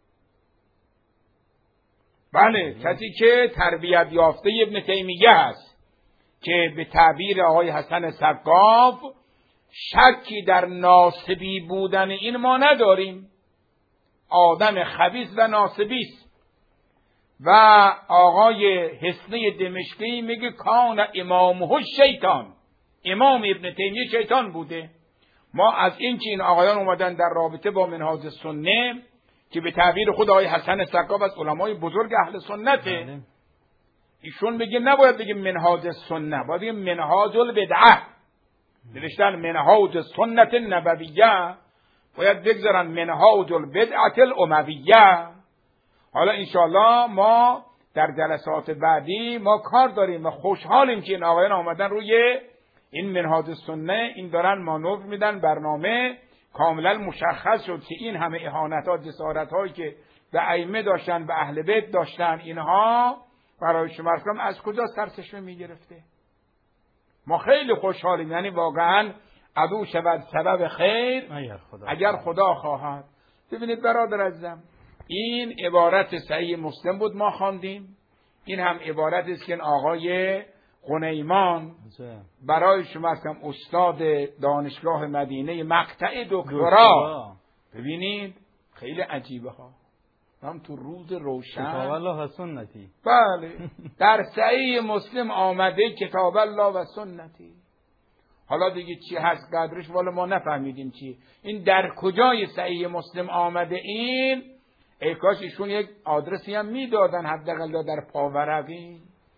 بله، کسی که تربیت یافته ابن تیمیه هست که به تعبیر آقای حسن سقاف شکی در ناسبی بودن این ما نداریم، آدم خبیث و ناسبیست. و آقای حسنی دمشقی میگه کان امامه شیطان، امام ابن تیمیه شیطان بوده. ما از این که این آقایان اومدن در رابطه با منهاج سنه که به تعبیر خود آقای حسن سقاف از علمای بزرگ اهل سنته، ایشون میگه نباید بگیم منهاج سنه، باید بگیم منهاج البدعه. نوشتن منهاج سنت نبویه، باید بگذارن منهاج البدعه الامویه. حالا انشاءالله ما در جلسات بعدی ما کار داریم و خوشحالیم که این آقایان آمدن روی این منهاج سنه، این دارن مانور میدن، برنامه کاملا مشخص شد که این همه اهانت‌ها، جسارت‌هایی که به ائمه داشتن، به اهل بیت داشتن، اینها برای شما از کجا سرچشمه می‌گرفته؟ ما خیلی خوشحالیم، یعنی واقعا عدو شود سبب خیر اگر خدا, اگر خدا خواهد. ببینید برادر عزیزم، این عبارت صحیح مسلم بود ما خواندیم، این هم عبارت است که این آقای غنیمان برای شما هستم استاد دانشگاه مدینه مقطع دکترا. ببینید خیلی عجیبه ها، هم تو روز روشن کتاب الله و سنتی. بله در صحیح مسلم آمده کتاب الله و سنتی. حالا دیگه چی هست قدرش والا ما نفهمیدیم چی. این در کجای صحیح مسلم آمده؟ این ای کاش ایشون یک آدرسی هم میدادن حداقل در پاورقی.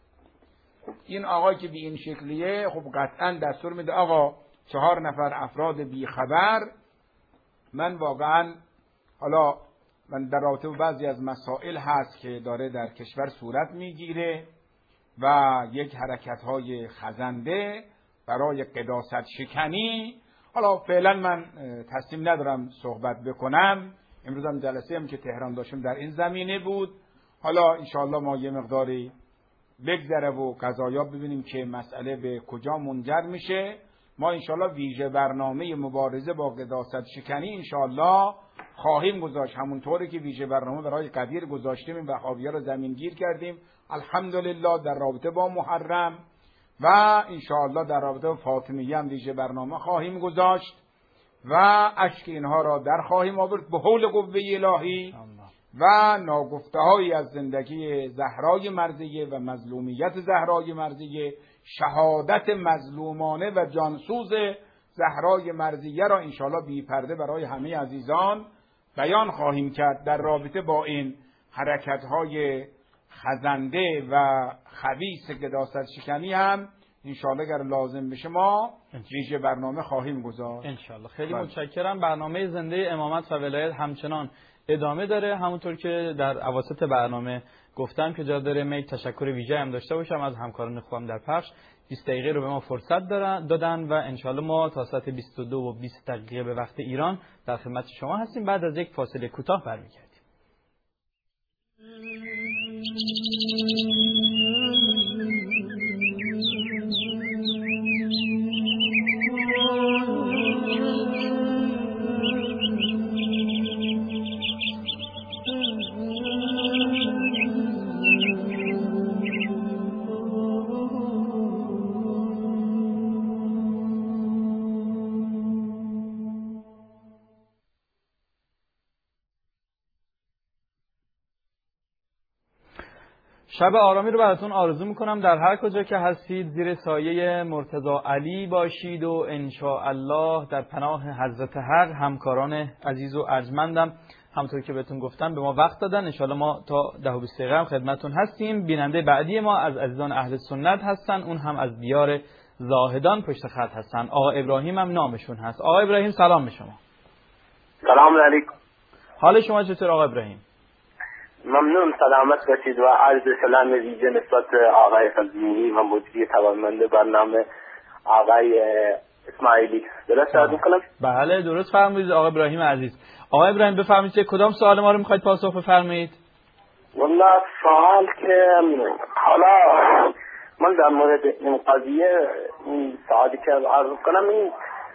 این آقای که به این شکلیه خب قطعا دستور میده آقا چهار نفر افراد بیخبر، من واقعا حالا من در رابطه با بعضی از مسائل هست که داره در کشور صورت میگیره و یک حرکت‌های خزنده برای قداست شکنی، حالا فعلا من تصمیم ندارم صحبت بکنم. امروز هم جلسه هم که تهران داشتم در این زمینه بود. حالا انشاءالله ما یه مقداری بگذره و قضایا ببینیم که مسئله به کجا منجر میشه. ما انشاءالله ویژه برنامه مبارزه با قداست شکنی انشاءالله خواهیم گذاشت، همونطوری که ویژه برنامه برای قدیر گذاشتیم، این وهابی‌ها رو زمین گیر کردیم الحمدلله در رابطه با محرم، و انشاءالله در رابطه با فاطمیه هم ویژه برنامه خواهیم گذاشت و اشک اینها را در خواهیم آورد به حول قوه الهی و ناگفته‌هایی از زندگی زهرای مرضیه و مظلومیت زهرای مرضیه، شهادت مظلومانه و جانسوز زهرای مرضیه را انشاءالله بی پرده برای همه عزیزان بیان خواهیم کرد. در رابطه با این حرکت‌های خزنده و خبیث قداست شکنی هم انشاءالله اگر لازم بشه ما ویژه برنامه خواهیم گذاشت انشاءالله. خیلی متشکرم. برنامه زنده امامت و ولایت همچنان ادامه داره، همونطور که در اواسط برنامه گفتم که جا داره میل تشکر ویژه هم داشته باشم از همکاران خوبم در پخش. بیست دقیقه رو به ما فرصت دادن و انشاءالله ما تا ساعت بیست و دو و بیست دقیقه به وقت ایران در خدمت شما هستیم. بعد از یک فاصله کوتاه برمیگردیم. شب آرامی رو براتون آرزو میکنم. در هر کجا که هستید زیر سایه مرتضی علی باشید و انشاءالله در پناه حضرت حق. همکاران عزیز و ارجمندم همونطور که بهتون گفتم به ما وقت دادن، انشاءالله ما تا ده و بیست دقیقه هم خدمتتون هستیم. بیننده بعدی ما از عزیزان اهل سنت هستن، اون هم از دیار زاهدان پشت خط هستن. آقا ابراهیم هم نامشون هست. آقا ابراهیم سلام به شما. سلام علیکم. حال شما چطور آقا ابراهیم؟ ممنون، سلامت باشید و عرض سلام ویژه نسبت آقای قزوینی و مدیری توانمند برنامه آقای اسماعیلی. درست عرض می‌کنم؟ بله درست فرمودید آقا ابراهیم عزیز. آقا ابراهیم بفرمایید که کدام سوال ما رو می‌خواید پاسخ بفرمایید؟ والله سوال که حالا من در مورد این قضیه این سوالی که عرض کنم، این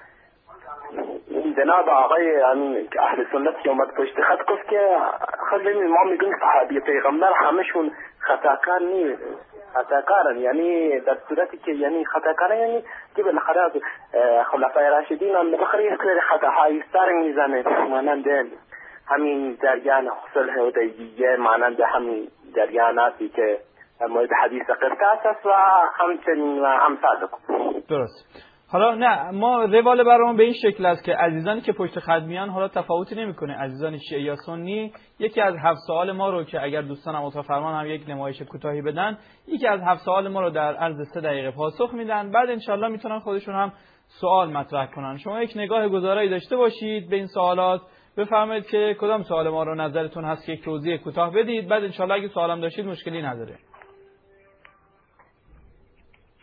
جناب آقای اهل سنت که اومد پشت خط گفت که خیلی ما میگیم صحابه پیغمبر همشون خطاکار نیست، خطاکارن، یعنی در صورتی که یعنی خطاکارن یعنی که بالاخره از خلفای راشدین هم بالاخره یک سری خطاهای سر میزنه، مانند همین جریان صلح حدیبیه، مانند همین جریاناتی که مورد حدیث قرطاس است و همچنین و امثال. درست. حالا نه، ما روال برنامه به این شکل است که عزیزانی که پشت خط میان حالا تفاوتی نمیکنه، عزیزان شیعه یا سنی، یکی از هفت سوال ما رو که اگر دوستانم اتاق فرمان هم یک نمایش کوتاهی بدن، یکی از هفت سوال ما رو در عرض سه دقیقه پاسخ میدن، بعد انشالله میتونن خودشون هم سوال مطرح کنن. شما یک نگاه گزارایی داشته باشید به این سوالات، بفرمایید که کدام سوال ما رو نظرتون هست که یک توضیح کوتاه بدید، بعد انشالله اگه سوالم داشتید مشکلی نداره.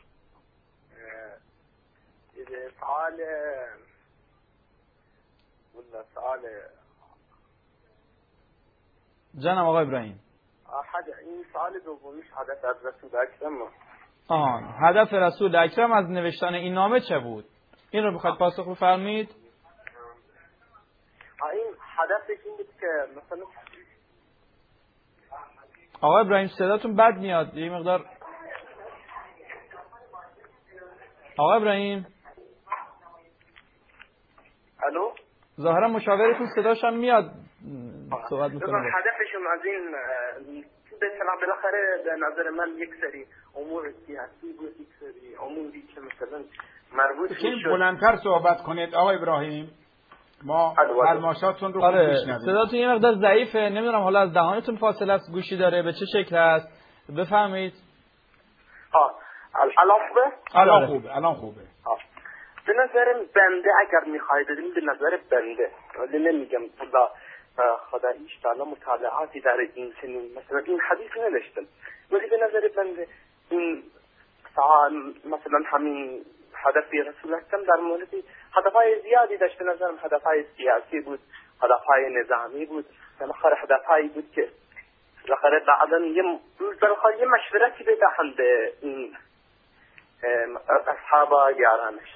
سوال سوال جناب آقای ابراهیم. این سوال دومیش هدف از رسول اکرم. آه هدف رسول اکرم از نوشتن این نامه چه بود؟ این رو بخواید پاسخ بفرمایید. این هدفش این بود که مثلا آقای ابراهیم صداتون بد میاد، یه مقدار. آقای ابراهیم الو، ظاهرا مشاورتون صداش هم میاد صحبت میکنه. هدفشون از این به اصطلاح بالاخره به نظر من یک سری امور سیاسی بود، یک سری اموری که مثلا مربوط میشد. بلندتر صحبت کنید آقای ابراهیم، ما فرمایشاتون رو آره میشنویم. صداتون یه مقدار ضعیفه، نمیدونم حالا از دهانتون فاصله است، گوشی داره، به چه شکل است؟ بفرمایید. ها الان خوبه؟ الان خوبه الان خوبه. به نظر بنده اگر میخواید بدیم به نظر بنده، ولی نمیگم خدا خدا ایشتالا مطالعاتی در این سنین مثلا این حدیث نوشتم، ولی به نظر بنده این مثلا همین هدفی رسول اکرم در مورد هدفهای زیادی داشت. به نظرم هدفهای سیاسی بود، هدفهای نظامی بود، بالاخره هدفهایی بود که بالاخره بعدا یه بالاخره یه مشورتی بدهند به این اصحاب یارانش.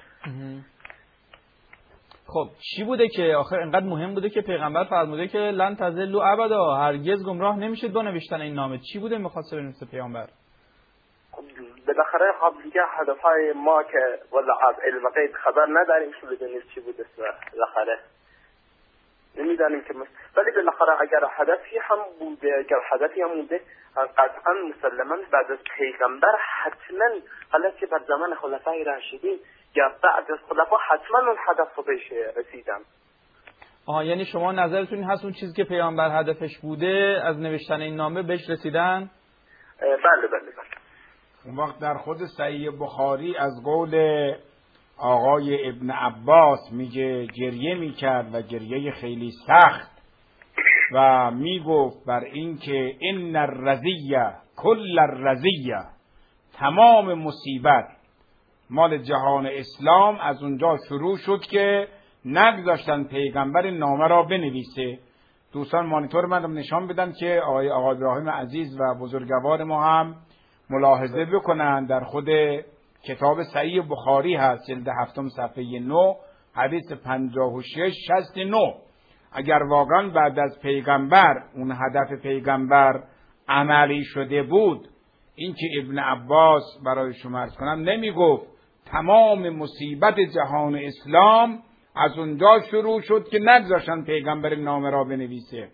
خب چی بوده که آخر اینقدر مهم بوده که پیغمبر فرموده که لن تضلوا ابدا، هرگز گمراه نمیشید با نوشتن این نامه؟ چی بوده می‌خواسته بنویسه پیامبر؟ بالاخره خب دیگه هدفهای ما که ولا از علم غیب خبر نداریم که بدونیم چی بوده، بالاخره نمیدانیم که مست... ولی بالاخره اگر هدفی هم بوده، اگر هدفی هم بوده قطعا مسلما بعد از پیغمبر حتما حالا که بر زمان خلفای راشدین یا بعد از خلفا حتما اون هدف رو بهش رسیدن. آها، یعنی شما نظرتون این هست اون چیزی که پیامبر هدفش بوده از نوشتن این نامه بهش رسیدن؟ بله بله بله. اون وقت در خود صحیح بخاری از قول آقای ابن عباس میگه گریه میکرد و گریه خیلی سخت و میگفت بر این که ان الرزیه کل الرزیه، تمام مصیبت مال جهان اسلام از اونجا شروع شد که نگذاشتن پیغمبر نامه را بنویسه. دوستان مانیتور من نشان بدن که آقای آقای ابراهیم عزیز و بزرگوار ما هم ملاحظه بکنن، در خود کتاب صحیح بخاری هست، جلد هفتم صفحه نه حدیث پنجاه و شش شصت و نه. اگر واقعا بعد از پیغمبر اون هدف پیغمبر عملی شده بود، این که ابن عباس برای شما عرض کنم نمی گفت تمام مصیبت جهان اسلام از اونجا شروع شد که نگذاشتن پیغمبر نامه را بنویسه.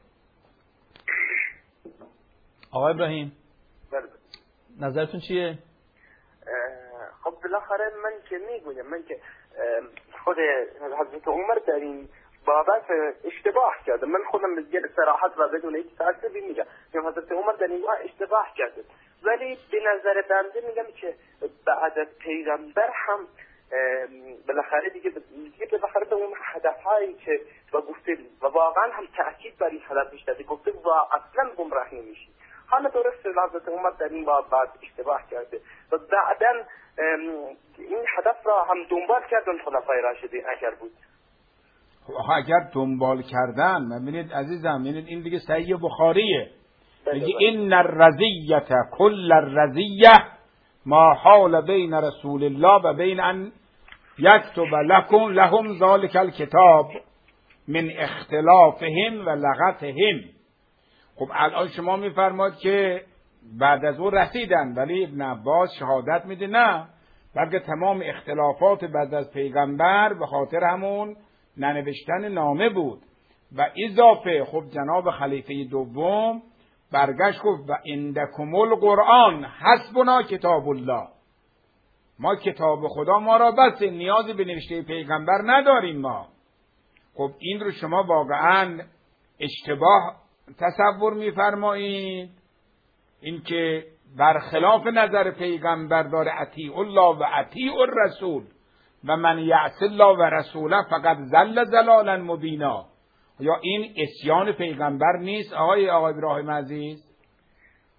آقای ابراهیم نظرتون چیه؟ خب بالاخره من که میگویم، من که خود حضرت عمر در این بابت اشتباه کرده، من خودم بگیر صراحت و بدون هیچ تعصبی میگم که حضرت عمر در این بابت اشتباه کرده، ولی به نظر بنده میگم که بعد از پیغمبر هم بالاخره دیگه دیگه بالاخره به اون هدفهایی که با گفته و واقعا هم تاکید بر این هدف داشته گفته و اصلا گمراه نمیشی. حالا درست حضرت عمر در این باب بعد اشتباه کرده و بعدا این هدف را هم دنبال کردن خلفای راشدین اگر بود. اگر دنبال کردن، ببینید عزیزم، ببینید این دیگه صحیح بخاریه، میگه ان الرزیه کل الرزیه ما حال بین رسول الله و بین ان یکتب لکم لهم ذلک الکتاب من اختلافهم و لغتهم. خب الان شما میفرماد که بعد از اون رسیدن، ولی ابن عباس شهادت میده نه، بلکه تمام اختلافات بعد از پیغمبر به خاطر همون ننوشتن نامه بود. و اضافه خب جناب خلیفه دوم برگشت گفت و عندکم القرآن حسبنا کتاب الله، ما کتاب خدا ما را بس، نیازی به نوشته پیغمبر نداریم ما. خب این رو شما واقعا اشتباه تصور میفرمایید، این که برخلاف نظر پیغمبر داره اطیع الله و اطیع الرسول و من یعص الله و رسوله فقط ضل ضلالا مبینا. یا این عصیان پیغمبر نیست آقای آقای ابراهیم عزیز؟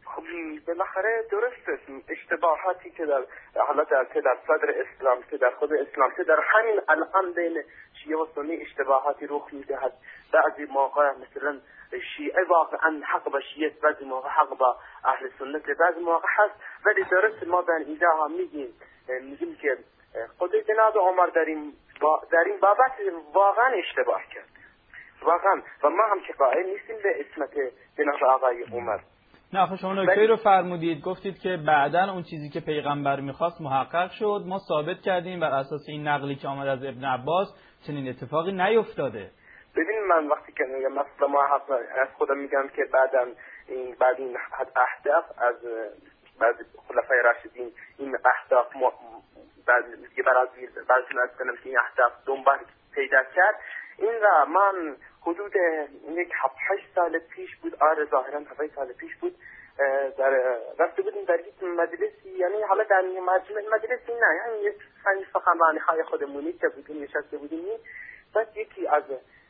خب بالاخره درست است، اشتباهاتی که در حالا در در صدر اسلام که در خود اسلام که در همین الان بین شیعه و سنی اشتباهاتی رخ میدهد. بعضی موقع مثلا شیعه واقعا حق با شیعه، بعضی موقع حق با اهل سنت، بعضی موقع هست. ولی درست ما در اینجا هم میگیم میگیم که خود جناب عمر در این با در این بابت واقعا اشتباه کرد واقعا، و ما هم که قائل نیستیم به اسمت جناب آقای عمر. نه آخه شما نکته رو فرمودید، گفتید که بعداً اون چیزی که پیغمبر میخواست محقق شد، ما ثابت کردیم بر اساس این نقلی که آمد از ابن عباس چنین اتفاقی نیفتاده. ببین من وقتی که میگم مثلا ما از خودم میگم که بعداً این بعد این اهداف از بعد خلفای راشدین این اهداف بعد دیگه برای بعضی از کنم که این اهداف دنبال پیدا کرد. این را من حدود یک هشت سال پیش بود، آره ظاهرا هفت سال پیش بود، در رفته بودیم در یک مجلسی، یعنی حالا در مجمع مجلسی نه، یعنی یک سنگ سخنرانی های خودمونی که بودیم نشسته بودیم. بعد یکی از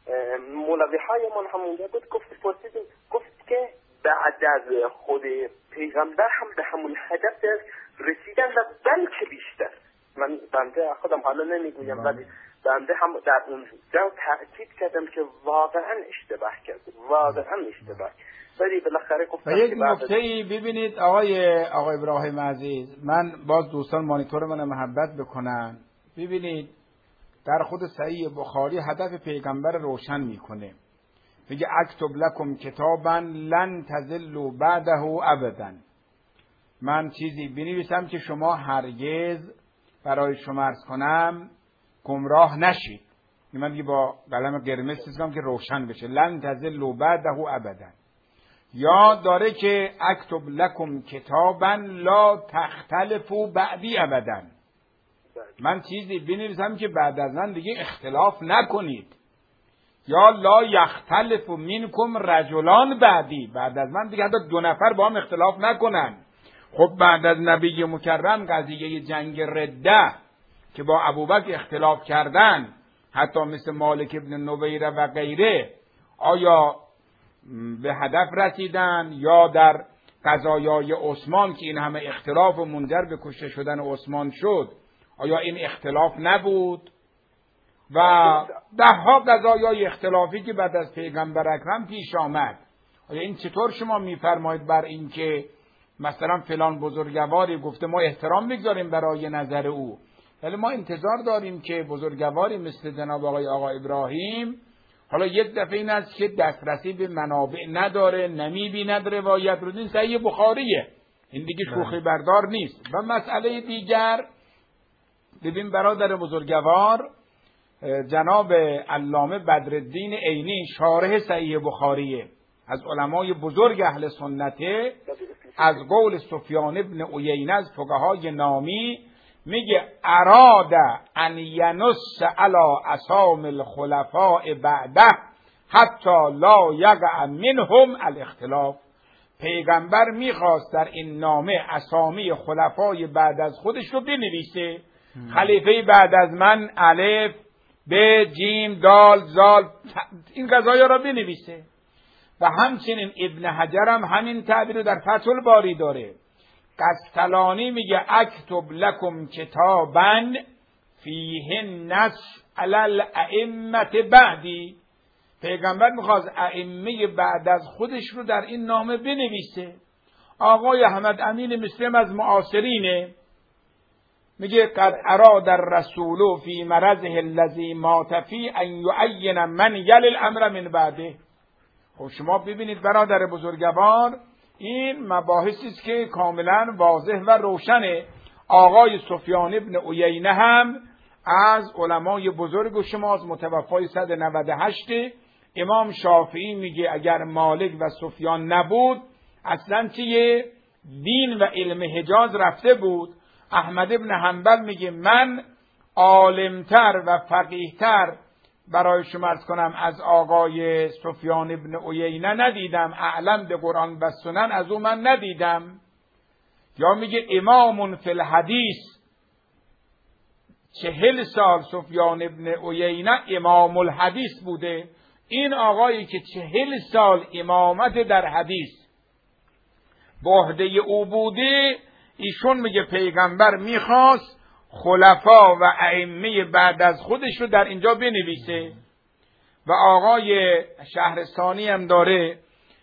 مولوی های من همونجا بود، گفت پرسیدیم، گفت که بعد از خود پیغمبر هم به همون هدف رسیدن و بلکه بیشتر. من بنده خودم حالا نمیگویم ولی بنده هم در اون جا تأکید کردم که واقعا اشتباه کرد، واقعا اشتباه. ولی بالاخره گفتم یک نکته‌ای ببینید آقای آقای ابراهیم عزیز، من باز دوستان مانیتور من محبت بکنن. ببینید در خود صحیح بخاری هدف پیغمبر روشن میکنه، میگه اکتب لکم کتابا لن تضلوا بعده ابدا. من چیزی بنویسم که شما هرگز برای شما عرض کنم گمراه نشید. من دیگه با قلم قرمز چیزم که روشن بشه، لن تضلوا بعده ابدا. یا داره که اکتب لکم کتابا لا تختلفوا بعدی ابدا. من چیزی بنویسم که بعد از من دیگه اختلاف نکنید. یا لا یختلف منکم رجلان بعدی، بعد از من دیگه حتی دو نفر با هم اختلاف نکنن. خب بعد از نبی مکرم قضیه جنگ رده که با ابوبکر اختلاف کردن، حتی مثل مالک ابن نویره و غیره، آیا به هدف رسیدن یا در قضایای عثمان که این همه اختلاف و منجر به کشته شدن عثمان شد، آیا این اختلاف نبود؟ و ده ها قضایای اختلافی که بعد از پیغمبر اکرم پیش آمد، آیا این چطور شما میفرمایید بر این که مثلا فلان بزرگواری گفته ما احترام بگذاریم برای نظر او، ولی ما انتظار داریم که بزرگواری مثل جناب آقای آقا ابراهیم حالا یک دفعه این است که دسترسی به منابع نداره، نمیبیند روایت رو، این صحیح بخاریه، این دیگه شوخی بردار نیست. و مسئله دیگر، ببین برادر بزرگوار جناب علامه بدرالدین عینی شارح صحیح بخاریه، از علمای بزرگ اهل سنته، از قول سفیان ابن عیینه از فقهای نامی، میگه اراد ان ینص علی اسام الخلفاء بعده حتی لا یقع منهم الاختلاف. پیغمبر میخواست در این نامه اسامی خلفای بعد از خودش رو بنویسه، خلیفه بعد از من الف ب جیم دال زال این قضایا را بنویسه. و همچنین ابن حجر هم همین تعبیر رو در فتح الباری داره. قسطلانی میگه اکتب لکم کتابا فیه نص علی الائمه بعدی. پیغمبر میخواست ائمه بعد از خودش رو در این نامه بنویسه. آقای احمد امین مسلم از معاصرینه، میگه قد اراد الرسول فی مرضه الذی مات فی ان یعین من یلی الامر من بعده. خب شما ببینید برادر بزرگوار، این مباحثی است که کاملا واضح و روشنه. آقای سفیان ابن عیینه هم از علمای بزرگ و شماست، متوفای صد و نود و هشت. امام شافعی میگه اگر مالک و سفیان نبود اصلا چیه دین و علم حجاز رفته بود. احمد ابن حنبل میگه من عالمتر و فقیهتر برای شما عرض کنم از آقای سفیان ابن عیینه ندیدم، اعلم به قرآن و سنن از او من ندیدم. یا میگه امام فی الحدیث، چهل سال سفیان ابن عیینه امام الحدیث بوده. این آقایی که چهل سال امامت در حدیث به عهده او بوده، ایشون میگه پیغمبر میخواست خلفا و ائمه بعد از خودش رو در اینجا بنویسه. و آقای شهرستانی هم داره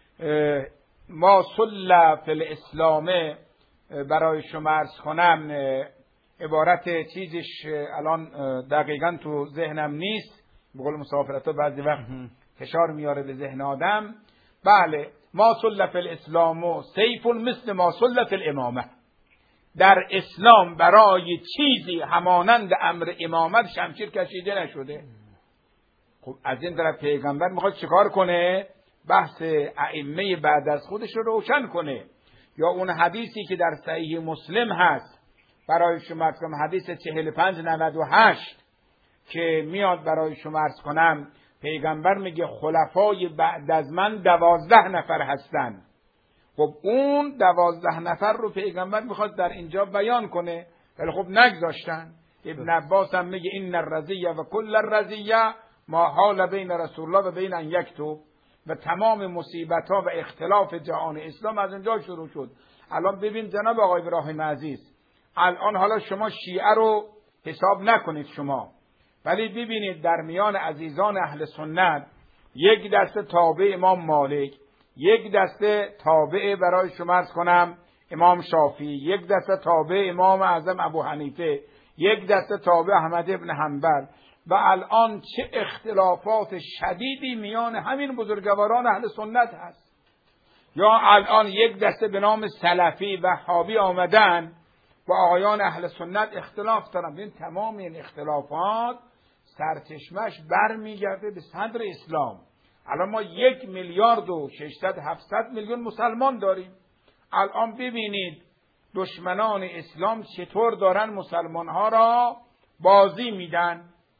ما صلی فی الاسلام، برای شما عرض کنم عبارت چیزش الان دقیقا تو ذهنم نیست، به قول مسافرت ها بعضی وقت فشار میاره به ذهن آدم. بله، ما صلی فی الاسلام سیف مثل ما صلی فی الامامه. در اسلام برای چیزی همانند امر امامت شمشیر کشیده نشده. خب از این طرف پیغمبر میخواد چیکار کنه؟ بحث ائمه بعد از خودش رو روشن کنه. یا اون حدیثی که در صحیح مسلم هست برای شما عرض کنم، حدیث چهل و پنج نود و هشت که میاد برای شما عرض کنم، پیغمبر میگه خلفای بعد از من دوازده نفر هستن. خب اون دوازده نفر رو پیغمبر میخواد در اینجا بیان کنه، ولی خب نگذاشتن. ابن عباس هم میگه این الرضیه و کل الرضیه ما حال بین رسول الله و بین ان یکتب، و تمام مصیبت ها و اختلاف جهان اسلام از اینجا شروع شد. الان ببین جناب آقای ابراهیم عزیز، الان حالا شما شیعه رو حساب نکنید شما، ولی ببینید در میان عزیزان اهل سنت یک دسته تابع امام مالک، یک دسته تابع برای شما عرض کنم امام شافعی، یک دسته تابع امام اعظم ابو حنیفه، یک دسته تابع احمد ابن حنبل. و الان چه اختلافات شدیدی میان همین بزرگواران اهل سنت هست. یا الان یک دسته به نام سلفی و وهابی آمدن و آقایان اهل سنت اختلاف دارن. این تمام این اختلافات سرچشمش برمیگرده به صدر اسلام. الان ما یک میلیارد و ششصد هفتصد میلیون مسلمان داریم. الان ببینید دشمنان اسلام چطور دارن مسلمان ها را بازی میدن.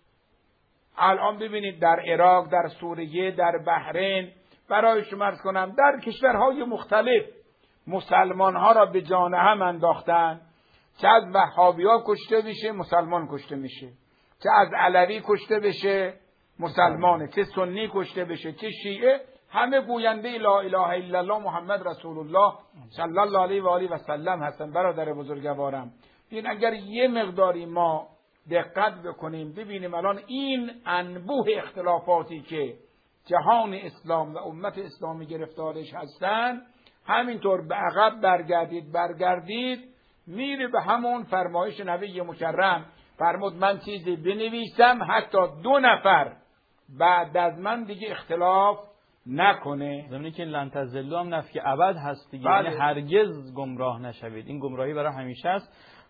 الان ببینید در عراق، در سوریه، در بحرین، برای شما عرض کنم در کشورهای مختلف مسلمان ها را به جان هم انداختن. چه از وهابی ها کشته بشه مسلمان کشته میشه، چه از علوی کشته بشه مسلمانه، چه سنی کشته بشه چه شیعه، همه گوینده لا اله الا الله محمد رسول الله صلی الله علیه و آله و سلم هستن. برادر بزرگوارم، این اگر یه مقداری ما دقت بکنیم ببینیم الان این انبوه اختلافاتی که جهان اسلام و امت اسلامی گرفتارش هستن، همینطور به عقب برگردید برگردید میره به همون فرمایش نبی مکرم. فرمود من چیزی بنویسم حتی دو نفر بعد از من دیگه اختلاف نکنه. زمینی که لن تضلوا هم نفی ابد هست دیگه، یعنی هرگز گمراه نشوید. این گمراهی برای همیشه است.